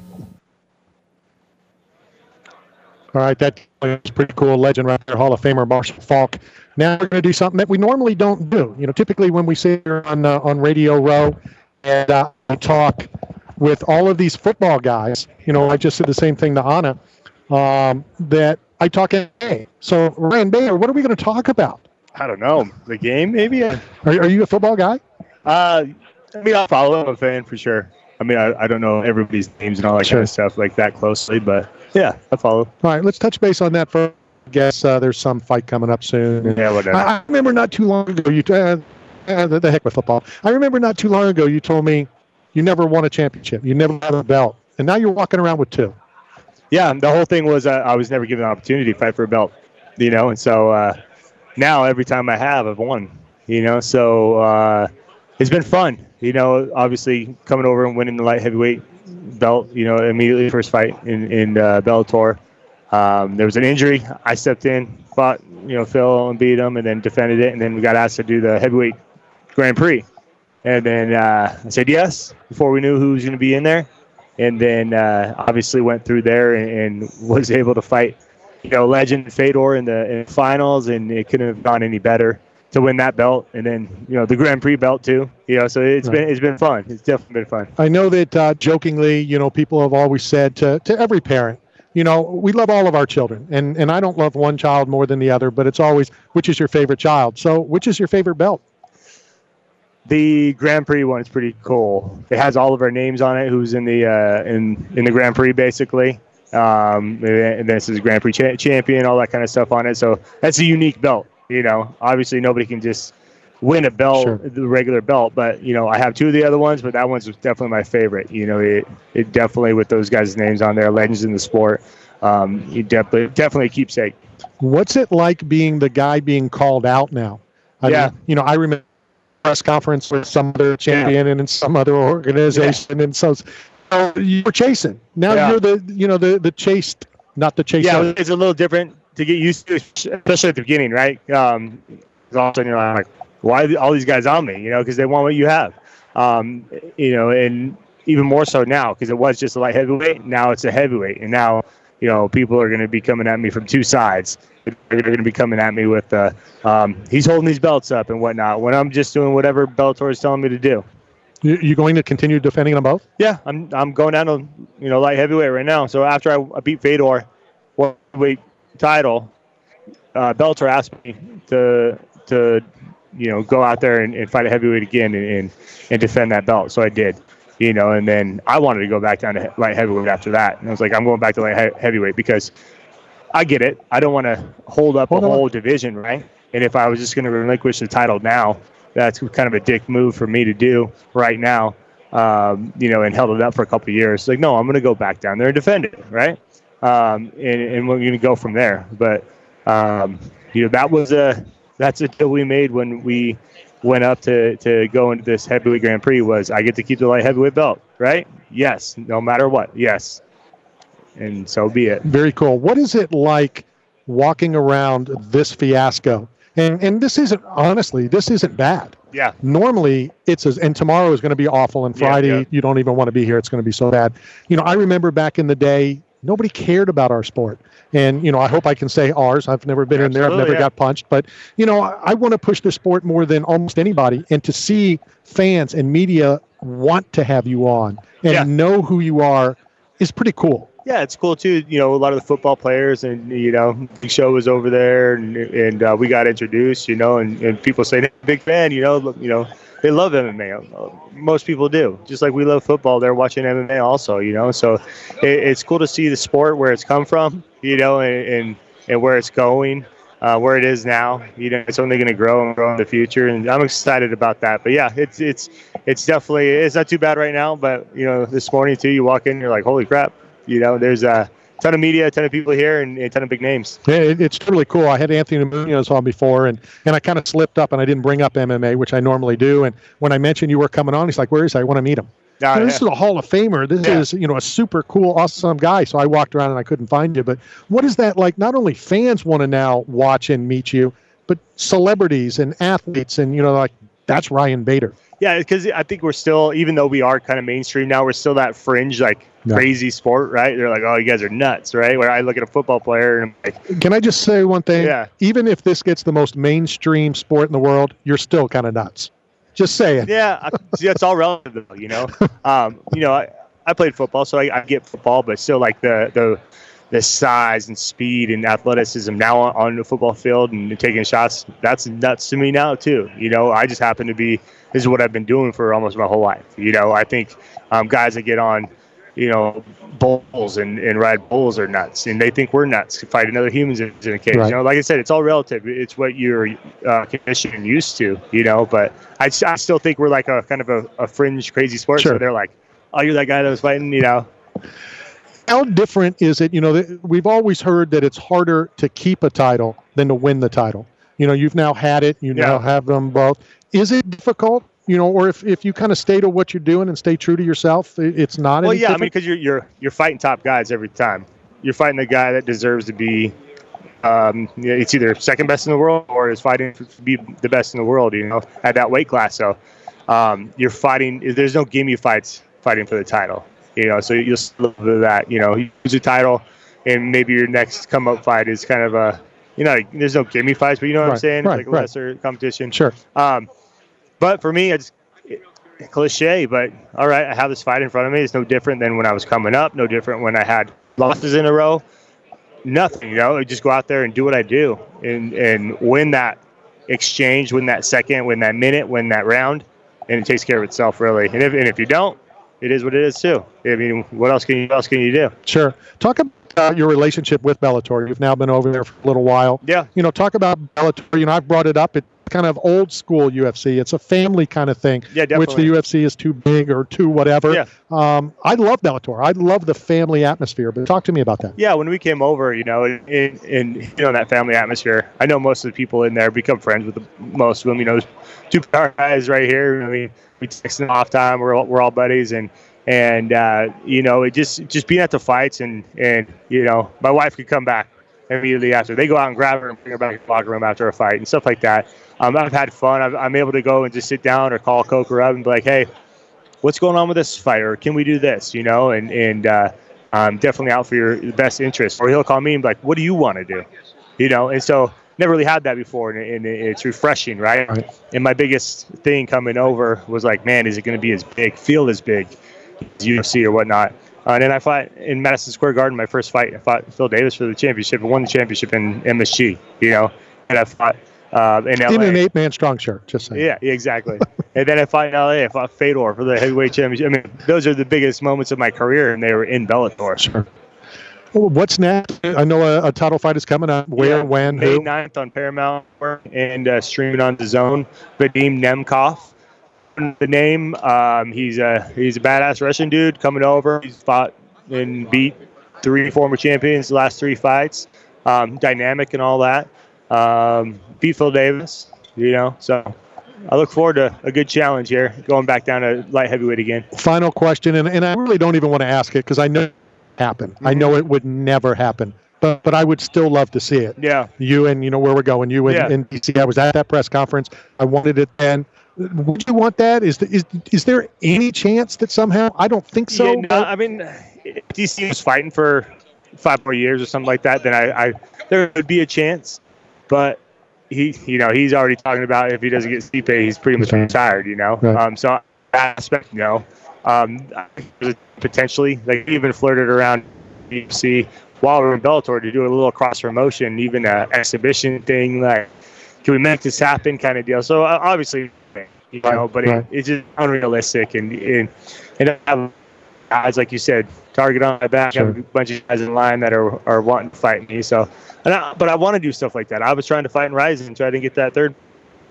Speaker 4: All right, that was pretty cool. Legend right there, Hall of Famer Marshall Faulk. Now we're going to do something that we normally don't do. You know, typically when we sit here on uh, on Radio Row and uh, talk with all of these football guys, you know, I just said the same thing to Anna, um, that I talk N B A. So, Ryan Baylor, what are we going to talk about?
Speaker 19: I don't know. The game, maybe?
Speaker 4: Are, are you a football guy?
Speaker 19: Uh, I mean, I'll follow. I'm a fan for sure. I mean, I, I don't know everybody's names and all that
Speaker 4: Sure.
Speaker 19: kind of stuff like that closely, but yeah, I follow.
Speaker 4: All right, let's touch base on that first. I guess uh, there's some fight coming up soon.
Speaker 19: Yeah, whatever.
Speaker 4: I, I remember not too long ago, you uh, uh, the, the heck with football. I remember not too long ago, you told me you never won a championship. You never had a belt. And now you're walking around with two.
Speaker 19: Yeah, the whole thing was uh, I was never given an opportunity to fight for a belt, you know, and so uh, now every time I have, I've won, you know, so uh, it's been fun, you know, obviously coming over and winning the light heavyweight belt, you know, immediately first fight in, in uh, Bellator. Um, there was an injury. I stepped in, fought, you know, Phil and beat him and then defended it, and then we got asked to do the heavyweight Grand Prix. And then uh, I said yes before we knew who was going to be in there. And then uh, obviously went through there and, and was able to fight, you know, Legend Fedor in the, in the finals, and it couldn't have gone any better to win that belt. And then, you know, the Grand Prix belt too. You know, so it's
Speaker 4: Right.
Speaker 19: been it's been fun. It's definitely been fun.
Speaker 4: I know that uh, jokingly, you know, people have always said to, to every parent, you know, we love all of our children. And, and I don't love one child more than the other, but it's always, which is your favorite child? So which is your favorite belt?
Speaker 19: The Grand Prix one is pretty cool. It has all of our names on it. Who's in the uh, in in the Grand Prix basically, um, and this is Grand Prix cha- champion, all that kind of stuff on it. So that's a unique belt. You know, obviously nobody can just win a belt,
Speaker 4: Sure.
Speaker 19: the regular belt. But you know, I have two of the other ones, but that one's definitely my favorite. You know, it it definitely with those guys' names on there, legends in the sport. Um, you definitely definitely a keepsake.
Speaker 4: What's it like being the guy being called out now? I
Speaker 19: Yeah.
Speaker 4: mean, you know, I remember a press conference with some other champion and in some other organization, and so uh, you were chasing. Now
Speaker 19: Yeah.
Speaker 4: you're the, you know, the the chased, not the chased.
Speaker 19: Yeah, it's a little different to get used to, especially at the beginning, right? Um, 'cause all of a sudden you're like, why are all these guys on me? You know, because they want what you have. Um, you know, and even more so now because it was just a light heavyweight. Now it's a heavyweight, and now you know people are going to be coming at me from two sides. They're going to be coming at me with, uh, um, he's holding these belts up and whatnot. When I'm just doing whatever Bellator is telling me to do.
Speaker 4: You, you going to continue defending them both?
Speaker 19: Yeah, I'm I'm going down to you know light heavyweight right now. So after I, I beat Fedor, weight title, uh, Bellator asked me to to you know go out there and, and fight a heavyweight again and, and and defend that belt. So I did, you know, and then I wanted to go back down to he- light heavyweight after that. And I was like, I'm going back to light he- heavyweight because I get it. I don't want to hold up
Speaker 4: Hold
Speaker 19: a
Speaker 4: on.
Speaker 19: whole division, right? And if I was just going to relinquish the title now, that's kind of a dick move for me to do right now. Um, you know, and held it up for a couple of years. Like, no, I'm going to go back down there and defend it, right? Um, and, and we're going to go from there. But um, you know, that was a that's a deal we made when we went up to to go into this heavyweight Grand Prix. Was I get to keep the light heavyweight belt, right? Yes, no matter what. Yes, and so be it.
Speaker 4: Very cool. What is it like walking around this fiasco? And and this isn't, honestly, this isn't bad.
Speaker 19: Yeah.
Speaker 4: Normally, it's as, and tomorrow is going to be awful, and
Speaker 19: Yeah,
Speaker 4: Friday,
Speaker 19: yeah.
Speaker 4: you don't even want to be here. It's going to be so bad. You know, I remember back in the day, nobody cared about our sport. And, you know, I hope I can say ours. I've never been in there. I've
Speaker 19: Absolutely,
Speaker 4: never
Speaker 19: yeah.
Speaker 4: got punched. But, you know, I, I want to push the sport more than almost anybody. And to see fans and media want to have you on and
Speaker 19: Yeah.
Speaker 4: know who you are is pretty cool.
Speaker 19: Yeah, it's cool too. You know, a lot of the football players, and you know, Big Show was over there, and and uh, we got introduced. You know, and, and people say, "Big fan." You know, look, you know, they love M M A. Most people do, just like we love football. They're watching M M A also. You know, so it, it's cool to see the sport where it's come from. You know, and and, and where it's going, uh, where it is now. You know, it's only going to grow and grow in the future, and I'm excited about that. But yeah, it's it's it's definitely it's not too bad right now. But you know, this morning too, you walk in, you're like, "Holy crap!" You know, there's uh, ton of media, a ton of people here, and a ton of big names.
Speaker 4: Yeah, it, it's totally cool. I had Anthony Munoz on before, and, and I kind of slipped up, and I didn't bring up M M A, which I normally do. And when I mentioned you were coming on, he's like, "Where is he? I want to meet him."
Speaker 19: Oh,
Speaker 4: You know,
Speaker 19: yeah.
Speaker 4: This is a Hall of Famer. This
Speaker 19: Yeah.
Speaker 4: is, you know, a super cool, awesome guy. So I walked around and I couldn't find you. But what is that like? Not only fans want to now watch and meet you, but celebrities and athletes, and you know, like that's Ryan Bader.
Speaker 19: Yeah, because I think we're still, even though we are kind of mainstream now, we're still that fringe, like
Speaker 4: Yeah.
Speaker 19: crazy sport, right? They're like, oh, you guys are nuts, right? Where I look at a football player and I'm like,
Speaker 4: Can I just say one thing?
Speaker 19: Yeah.
Speaker 4: Even if this gets the most mainstream sport in the world, you're still kind of nuts. Just saying.
Speaker 19: yeah, I, see, it's all relative, though, you know. Um, you know, I, I played football, so I, I get football, but still, like the the the size and speed and athleticism now on, on the football field and taking shots, that's nuts to me now too. You know, I just happen to be, this is what I've been doing for almost my whole life. You know, I think um, guys that get on, you know, bulls and, and ride bulls are nuts, and they think we're nuts to fight another humans in, in a cage.
Speaker 4: Right.
Speaker 19: You know, like I said, it's all relative. It's what you're uh, conditioned and used to, you know, but I, I still think we're like a kind of a, a fringe crazy sport.
Speaker 4: Sure.
Speaker 19: So they're like, oh, you're that guy that was fighting, you know.
Speaker 4: How different is it? You know, th- we've always heard that it's harder to keep a title than to win the title. You know, you've now had it. You now
Speaker 19: Yeah.
Speaker 4: have them both. Is it difficult? You know, or if, if you kind of stay to what you're doing and stay true to yourself, it, it's not.
Speaker 19: Well,
Speaker 4: any
Speaker 19: yeah, I mean,
Speaker 4: different?
Speaker 19: because you're you're you're fighting top guys every time. You're fighting the guy that deserves to be. Um, you know, it's either second best in the world or is fighting to be the best in the world. You know, at that weight class. So um, you're fighting. There's no gimme fights fighting for the title. You know, so you'll still do that. You know, you lose a title, and maybe your next come up fight is kind of a. You know, there's no gimme fights, but you know what I'm
Speaker 4: Right,
Speaker 19: saying?
Speaker 4: right,
Speaker 19: It's like a
Speaker 4: right.
Speaker 19: lesser competition.
Speaker 4: Sure.
Speaker 19: Um, but for me, it's cliche, but all right, I have this fight in front of me. It's no different than when I was coming up, no different when I had losses in a row. Nothing, you know, I just go out there and do what I do and, and win that exchange, win that second, win that minute, win that round, and it takes care of itself, really. And if, and if you don't, it is what it is, too. I mean, what else can you, what else can you do?
Speaker 4: Sure. Talk about your relationship with Bellator. You've now been over there for a little while.
Speaker 19: Yeah.
Speaker 4: You know, talk about Bellator. You know, I've brought it up. It's kind of old school U F C. It's a family kind of thing.
Speaker 19: Yeah,
Speaker 4: Which
Speaker 19: definitely.
Speaker 4: the U F C is too big or too whatever.
Speaker 19: Yeah.
Speaker 4: Um, I love Bellator. I love the family atmosphere. But talk to me about that.
Speaker 19: Yeah, when we came over, you know, in, in, in you know that family atmosphere, I know most of the people in there become friends with the, most of them. You know, two power guys right here. I mean, we text them off time. We're all, we're all buddies, and and uh, you know, it just just being at the fights, and and you know, my wife could come back immediately after. They go out and grab her and bring her back to the locker room after a fight and stuff like that. Um, I've had fun. I've, I'm able to go and just sit down or call Coker up and be like, hey, what's going on with this fight? Or can we do this? You know, and, and uh, I'm definitely out for your best interest. Or he'll call me and be like, what do you want to do? You know, and so never really had that before, and, and it's refreshing, right?
Speaker 4: Right.
Speaker 19: And my biggest thing coming over was like, man, is it going to be as big, feel as big as U F C or whatnot? Uh, and then I fought in Madison Square Garden, my first fight. I fought Phil Davis for the championship. I won the championship in M S G, you know, and I fought uh, in L A.
Speaker 4: In an eight-man strong shirt, just saying.
Speaker 19: Yeah, exactly. And then I fought in L A. I fought Fedor for the heavyweight championship. I mean, those are the biggest moments of my career, and they were in Bellator.
Speaker 4: Sure. Well, what's next? I know a, a title fight is coming up. Where,
Speaker 19: Yeah,
Speaker 4: when,
Speaker 19: May
Speaker 4: who?
Speaker 19: ninth on Paramount and uh, streaming on DAZN. Vadim Nemkov. The name, um, he's a he's a badass Russian dude coming over. He's fought and beat three former champions the last three fights. Um, dynamic and all that. Um, beat Phil Davis, you know. So I look forward to a good challenge here, going back down to light heavyweight again.
Speaker 4: Final question, and, and I really don't even want to ask it because I know it would happen. I know it would never happen, but but I would still love to see it.
Speaker 19: Yeah.
Speaker 4: You and, you know, where we're going. You in,
Speaker 19: Yeah.
Speaker 4: in D C. I was at that press conference. I wanted it then. Would you want that? Is, the, is is there any chance that somehow? I don't think so.
Speaker 19: Yeah, no, I mean, if D C was fighting for five more years or something like that, then I, I there would be a chance. But he, you know, he's already talking about if he doesn't get Stipe, he's pretty much retired. You know,
Speaker 4: Right.
Speaker 19: um, so that aspect, no. Um, I think there's a- potentially, like, even flirted around U F C while we're in Bellator to do a little cross promotion, even an exhibition thing, like, can we make this happen, kind of deal. So uh, obviously. You know, but
Speaker 4: right.
Speaker 19: it, it's just unrealistic, and and and I have guys, like you said, target on my back. I have a bunch of guys in line that are, are wanting to fight me. So, and I, but I want to do stuff like that. I was trying to fight in Rising and try to get that third.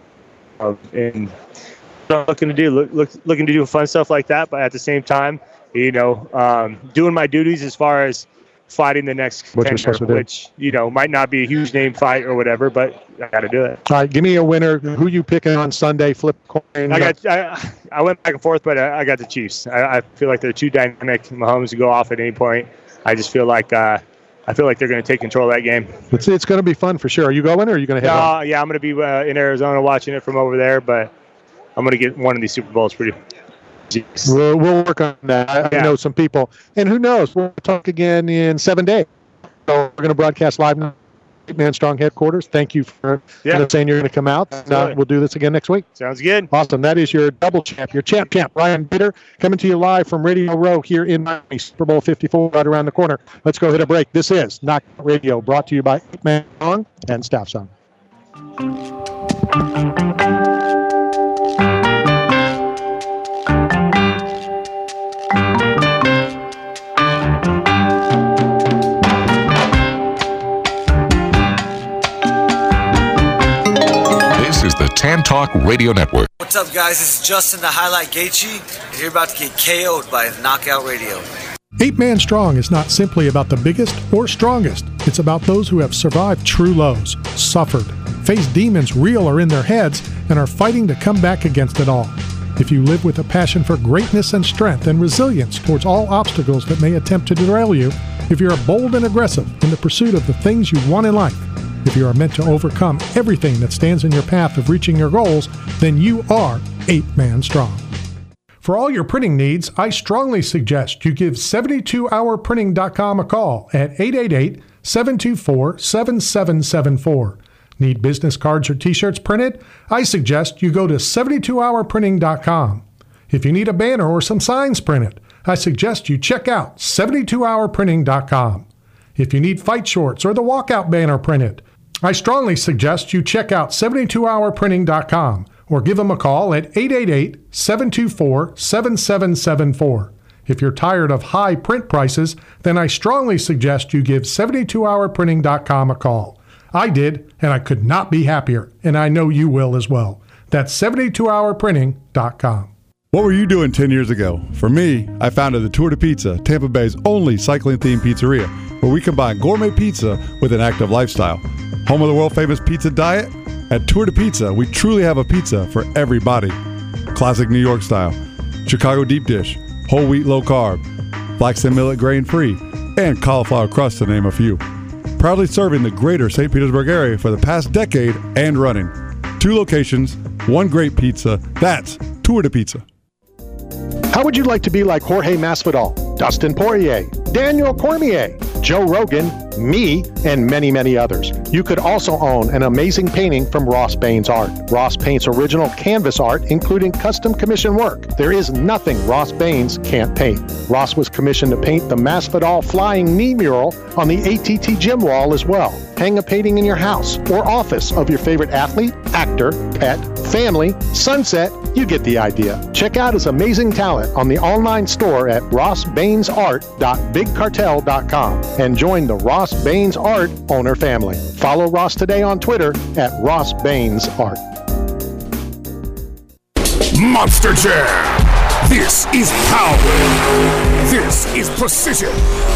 Speaker 19: Uh, and what I'm looking to do, look, look, looking to do fun stuff like that, but at the same time, you know, um, doing my duties as far as fighting the next
Speaker 4: What you're
Speaker 19: contender,
Speaker 4: supposed to do.
Speaker 19: which, you know, might not be a huge name fight or whatever, but I got to do it.
Speaker 4: All right, give me a winner. Who you picking on Sunday? Flip a coin.
Speaker 19: I got. I, I went back and forth, but I, I got the Chiefs. I, I feel like they're too dynamic. Mahomes will go off at any point. I just feel like uh, I feel like they're going to take control of that game.
Speaker 4: It's, it's going to be fun for sure. Are you going or are you going to head
Speaker 19: No,
Speaker 4: on?
Speaker 19: yeah, I'm going to be uh, in Arizona watching it from over there, but I'm going to get one of these Super Bowls pretty.
Speaker 4: We'll, we'll work on that. I
Speaker 19: Yeah.
Speaker 4: know some people. And who knows? We'll talk again in seven days. So we're going to broadcast live now. Eight Man Strong headquarters. Thank you for
Speaker 19: Yeah.
Speaker 4: you know, saying you're going to come out. Uh, we'll do this again next week.
Speaker 19: Sounds good.
Speaker 4: Awesome. That is your double champ, your champ champ, Ryan Bitter, coming to you live from Radio Row here in Miami. Super Bowl fifty-four right around the corner. Let's go hit a break. This is Knockout Radio, brought to you by Eight Man Strong and Staff Zone.
Speaker 7: This is the Tan Talk Radio Network.
Speaker 20: What's up, guys? This is Justin the Highlight Gaethje, and you're about to get K O'd by Knockout Radio.
Speaker 9: Eight Man Strong is not simply about the biggest or strongest. It's about those who have survived true lows, suffered, faced demons real or in their heads, and are fighting to come back against it all. If you live with a passion for greatness and strength and resilience towards all obstacles that may attempt to derail you, if you're bold and aggressive in the pursuit of the things you want in life, if you are meant to overcome everything that stands in your path of reaching your goals, then you are Eight Man Strong. For all your printing needs, I strongly suggest you give seventy-two hour printing dot com a call at eight eight eight, seven two four, seven seven seven four. Need business cards or t-shirts printed? I suggest you go to seventy-two hour printing dot com. If you need a banner or some signs printed, I suggest you check out seventy-two hour printing dot com. If you need fight shorts or the walkout banner printed, I strongly suggest you check out seventy-two hour printing dot com or give them a call at eight eight eight, seven two four, seven seven seven four. If you're tired of high print prices, then I strongly suggest you give seventy-two hour printing dot com a call. I did, and I could not be happier, and I know you will as well. That's seventy-two hour printing dot com.
Speaker 10: What were you doing ten years ago? For me, I founded the Tour de Pizza, Tampa Bay's only cycling-themed pizzeria, where we combine gourmet pizza with an active lifestyle. Home of the world-famous pizza diet? At Tour de Pizza, we truly have a pizza for everybody. Classic New York style, Chicago deep dish, whole wheat low carb, flax and millet grain free, and cauliflower crust to name a few. Proudly serving the greater Saint Petersburg area for the past decade and running. Two locations, one great pizza. That's Tour de Pizza.
Speaker 4: How would you like to be like Jorge Masvidal, Dustin Poirier, Daniel Cormier, Joe Rogan, me, and many, many others? You could also own an amazing painting from Ross Baines Art. Ross paints original canvas art, including custom commission work. There is nothing Ross Baines can't paint. Ross was commissioned to paint the Masvidal flying knee mural on the A T T gym wall as well. Hang a painting in your house or office of your favorite athlete, actor, pet, family, sunset. You get the idea. Check out his amazing talent on the online store at ross baines art dot big cartel dot com and join the Ross Baines Art owner family. Follow Ross today on Twitter at Ross Baines Art.
Speaker 12: Monster Jam. This is power. This is precision.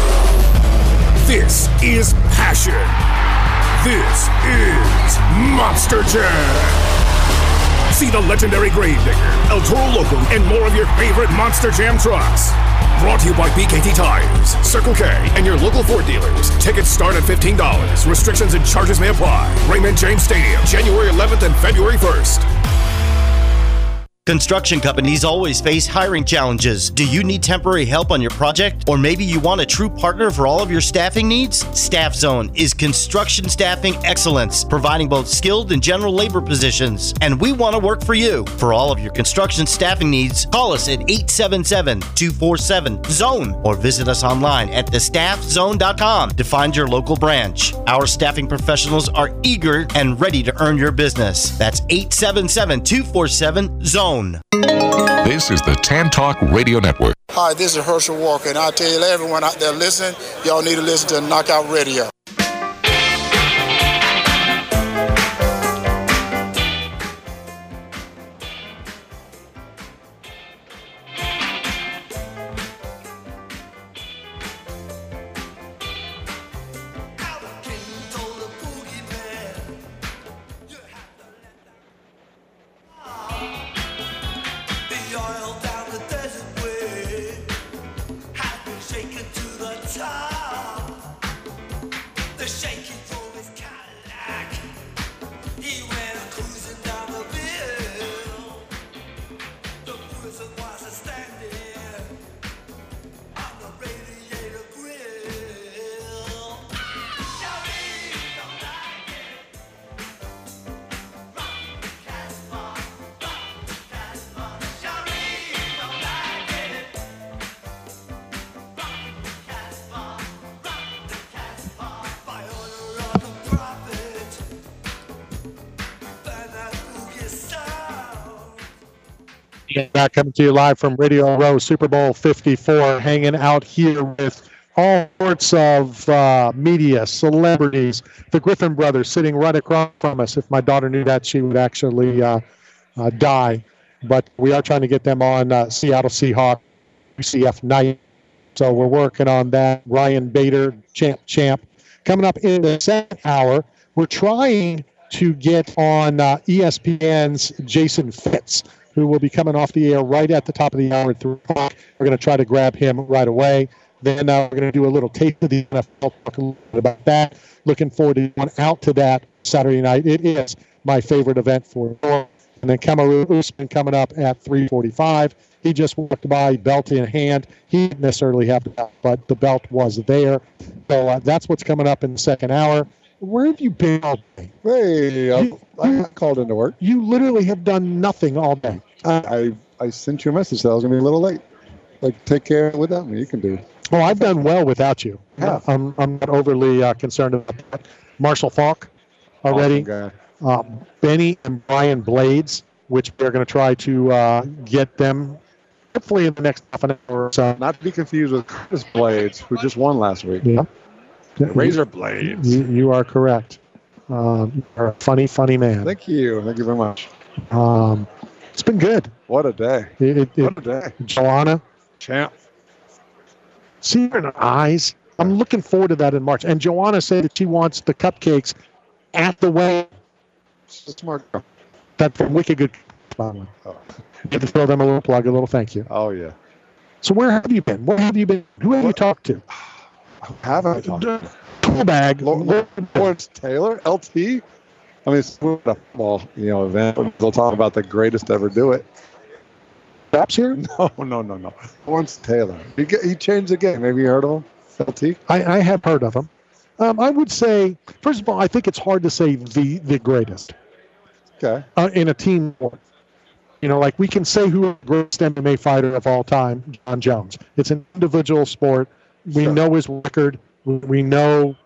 Speaker 12: This is passion. This is Monster Jam. See the legendary Gravedigger, El Toro Loco, and more of your favorite Monster Jam trucks. Brought to you by B K T Tires, Circle K, and your local Ford dealers. Tickets start at fifteen dollars. Restrictions and charges may apply. Raymond James Stadium, January eleventh and February first.
Speaker 13: Construction companies always face hiring challenges. Do you need temporary help on your project? Or maybe you want a true partner for all of your staffing needs? Staff Zone is construction staffing excellence, providing both skilled and general labor positions. And we want to work for you. For all of your construction staffing needs, call us at eight seven seven, two four seven, zone or visit us online at the staff zone dot com to find your local branch. Our staffing professionals are eager and ready to earn your business. That's eight seven seven, two four seven, zone.
Speaker 7: This is the Tan Talk Radio Network.
Speaker 16: Hi, this is Herschel Walker, and I tell you, everyone out there listening, y'all need to listen to Knockout Radio.
Speaker 4: Yeah, back coming to you live from Radio Row, Super Bowl fifty-four, hanging out here with all sorts of uh, media, celebrities. The Griffin brothers sitting right across from us. If my daughter knew that, she would actually uh, uh, die. But we are trying to get them on uh, Seattle Seahawks U C F night. So we're working on that. Ryan Bader, champ, champ. Coming up in the second hour, we're trying to get on uh, E S P N's Jason Fitz, who will be coming off the air right at the top of the hour at three o'clock. We're going to try to grab him right away. Then uh, we're going to do a little taste of the N F L, talk a little bit about that. Looking forward to going out to that Saturday night. It is my favorite event for sure. And then Kamaru Usman coming up at three forty-five. He just walked by, belt in hand. He didn't necessarily have the belt, but the belt was there. So uh, that's what's coming up in the second hour. Where have you been all day?
Speaker 10: Hey, I,
Speaker 4: You-
Speaker 10: I got called into work.
Speaker 4: You literally have done nothing all day.
Speaker 10: I, I I sent you a message that I was going to be a little late. Like, take care of it without me. You can do it.
Speaker 4: Well, I've done well without you.
Speaker 10: Yeah.
Speaker 4: I'm, I'm not overly uh, concerned about that. Marshall Falk already.
Speaker 10: Awesome guy.
Speaker 4: Uh, Benny and Brian Blades, which we're going to try to uh, get them hopefully in the next half an hour or so.
Speaker 10: Not to be confused with Curtis Blades, who just won last week.
Speaker 4: Yeah.
Speaker 10: Razor Blades.
Speaker 4: You, you are correct. Um, you're a funny, funny man.
Speaker 10: Thank you. Thank you very much.
Speaker 4: Um, it's been good.
Speaker 10: What a day.
Speaker 4: It, it,
Speaker 10: What a
Speaker 4: it,
Speaker 10: day.
Speaker 4: Joanna,
Speaker 10: Champ.
Speaker 4: see her in her eyes. I'm looking forward to that in March. And Joanna said that she wants the cupcakes at the wedding.
Speaker 10: She's a smart girl.
Speaker 4: That's a wicked good. By the way.
Speaker 10: Oh.
Speaker 4: Get to throw them a little plug, a little thank you.
Speaker 10: Oh, yeah.
Speaker 4: So where have you been? Where have you been? Who have you talked to?
Speaker 10: Have I talked to?
Speaker 4: Tool bag.
Speaker 10: Lawrence Taylor, L T. I mean, it's a football, you know, event. But they'll talk about the greatest to ever do it.
Speaker 4: Perhaps here?
Speaker 10: No, no, no, no. Lawrence Taylor. He, ge- he changed the game. Maybe you heard of him? L T?
Speaker 4: I, I have heard of him. Um, I would say, first of all, I think it's hard to say the the greatest
Speaker 10: Okay.
Speaker 4: uh, in a team sport. You know, like we can say who is the greatest M M A fighter of all time, John Jones. It's an individual sport. We
Speaker 10: Sure.
Speaker 4: know his record. We, we know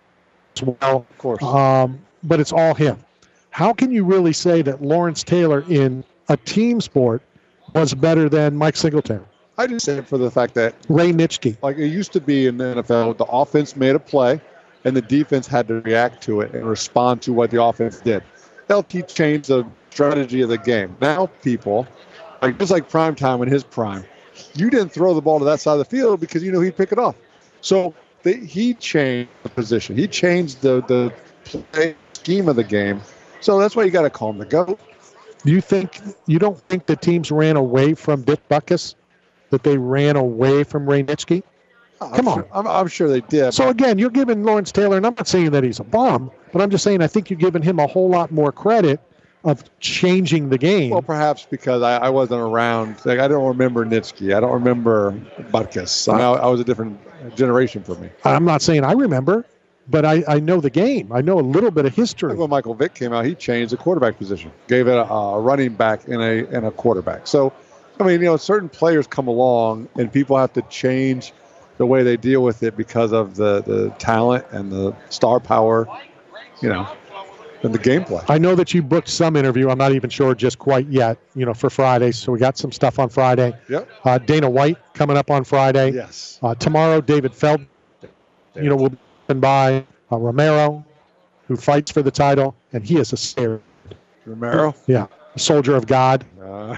Speaker 4: as well.
Speaker 10: Of course.
Speaker 4: Um, but it's all him. How can you really say that Lawrence Taylor in a team sport was better than Mike Singletary?
Speaker 10: I just say it for the fact that,
Speaker 4: Ray Nitschke.
Speaker 10: like it used to be in the N F L, the offense made a play, and the defense had to react to it and respond to what the offense did. L T changed the strategy of the game. Now people, like just like prime time in his prime, you didn't throw the ball to that side of the field because you knew he'd pick it off. So the, he changed the position. He changed the the play scheme of the game. So that's why you got to call him the GOAT.
Speaker 4: You think you don't think the teams ran away from Dick Butkus? That they ran away from Ray Nitschke?
Speaker 10: I'm
Speaker 4: Come on.
Speaker 10: sure, I'm, I'm sure they did.
Speaker 4: So again, you're giving Lawrence Taylor, and I'm not saying that he's a bum, but I'm just saying I think you're giving him a whole lot more credit of changing the game.
Speaker 10: Well, perhaps because I, I wasn't around. Like I don't remember Nitschke. I don't remember Butkus. I, mean, I, I was a different generation for me.
Speaker 4: I'm not saying I remember, but I, I know the game. I know a little bit of history.
Speaker 10: When Michael Vick came out, he changed the quarterback position, gave it a, a running back and a and a quarterback. So, I mean, you know, certain players come along and people have to change the way they deal with it because of the, the talent and the star power, you know, and the gameplay.
Speaker 4: I know that you booked some interview. I'm not even sure just quite yet, you know, for Friday. So we got some stuff on Friday.
Speaker 10: Yep.
Speaker 4: Uh, Dana White coming up on Friday.
Speaker 10: Yes.
Speaker 4: Uh, tomorrow, David Feld, you know, will be coming by. Uh, Romero, who fights for the title, and he is a scare.
Speaker 10: Romero?
Speaker 4: Yeah. A soldier of God.
Speaker 10: Uh,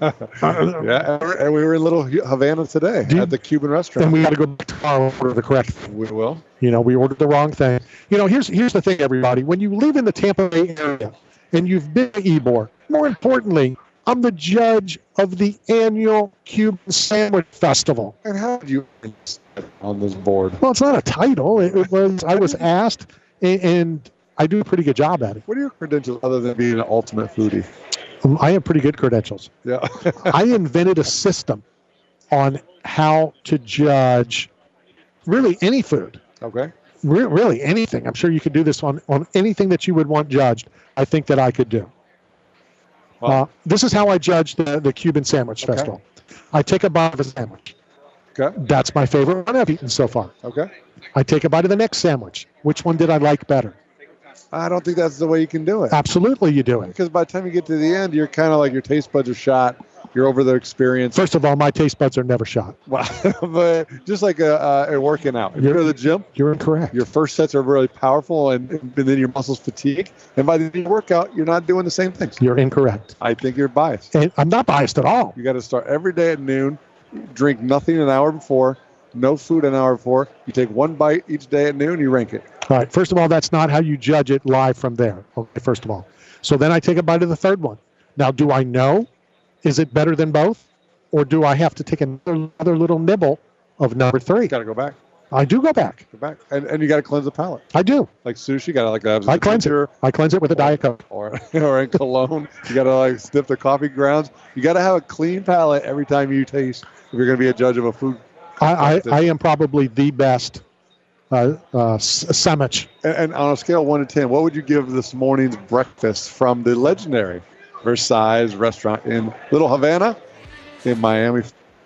Speaker 10: yeah, and we were in Little Havana today
Speaker 4: you,
Speaker 10: at the Cuban restaurant.
Speaker 4: And we got to go back tomorrow and order the correct thing.
Speaker 10: We will.
Speaker 4: You know, we ordered the wrong thing. You know, here's here's the thing, everybody. When you live in the Tampa Bay area and you've been to Ybor, more importantly, I'm the judge of the annual Cuban Sandwich Festival.
Speaker 10: And how did you on this board?
Speaker 4: Well, it's not a title. It, it was I was asked, and, and I do a pretty good job at it.
Speaker 10: What are your credentials other than being an ultimate foodie?
Speaker 4: Um, I have pretty good credentials.
Speaker 10: Yeah.
Speaker 4: I invented a system on how to judge really any food.
Speaker 10: Okay.
Speaker 4: Re- really anything. I'm sure you could do this on, on anything that you would want judged. I think that I could do.
Speaker 10: Wow.
Speaker 4: Uh, this is how I judge the, the Cuban Sandwich
Speaker 10: Okay.
Speaker 4: Festival. I take a bite of a sandwich.
Speaker 10: Okay.
Speaker 4: That's my favorite one I've eaten so far.
Speaker 10: Okay.
Speaker 4: I take a bite of the next sandwich. Which one did I like better?
Speaker 10: I don't think that's the way you can do it.
Speaker 4: Absolutely you do it.
Speaker 10: Because by the time you get to the end, you're kind of like your taste buds are shot. You're over the experience.
Speaker 4: First of all, my taste buds are never shot.
Speaker 10: Wow. But just like a, uh, a working out. If you go to the gym,
Speaker 4: you're incorrect.
Speaker 10: Your first sets are really powerful, and, and then your muscles fatigue. And by the end of your workout, you're not doing the same things.
Speaker 4: You're incorrect.
Speaker 10: I think you're biased.
Speaker 4: And I'm not biased at all.
Speaker 10: You got to start every day at noon, drink nothing an hour before, no food an hour before. You take one bite each day at noon, you rank it.
Speaker 4: All right. First of all, that's not how you judge it live from there. Okay, first of all. So then I take a bite of the third one. Now, do I know? Is it better than both? Or do I have to take another, another little nibble of number three?
Speaker 10: You got to go back.
Speaker 4: I do go back.
Speaker 10: Go back. And, and you got to cleanse the palate.
Speaker 4: I do.
Speaker 10: Like sushi, you got to like that.
Speaker 4: I cleanse it. I cleanse it with a Diet Coke.
Speaker 10: Or, or in cologne, you got to like sniff the coffee grounds. You got to have a clean palate every time you taste if you're going to be a judge of a food.
Speaker 4: I, I, I am probably the best uh, uh, sandwich.
Speaker 10: And, and on a scale of one to ten, what would you give this morning's breakfast from the legendary Versailles restaurant in Little Havana in Miami?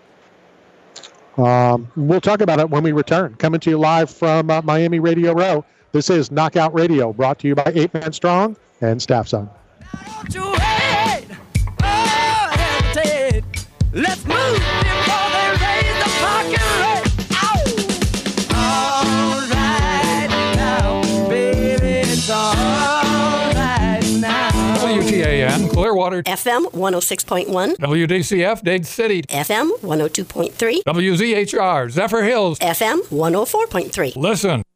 Speaker 4: Um, we'll talk about it when we return. Coming to you live from uh, Miami Radio Row. This is Knockout Radio, brought to you by Eight Man Strong and Staff Zone.
Speaker 6: Don't you wait, oh, hesitate. Let's move before they raise the parking rate. Ow! All right now, baby, it's all right now.
Speaker 21: W T A N, Clearwater.
Speaker 22: F M one oh six point one.
Speaker 21: W D C F, Dade City.
Speaker 22: F M one oh two point three.
Speaker 21: W Z H R, Zephyr Hills.
Speaker 22: F M one oh four point three.
Speaker 21: Listen.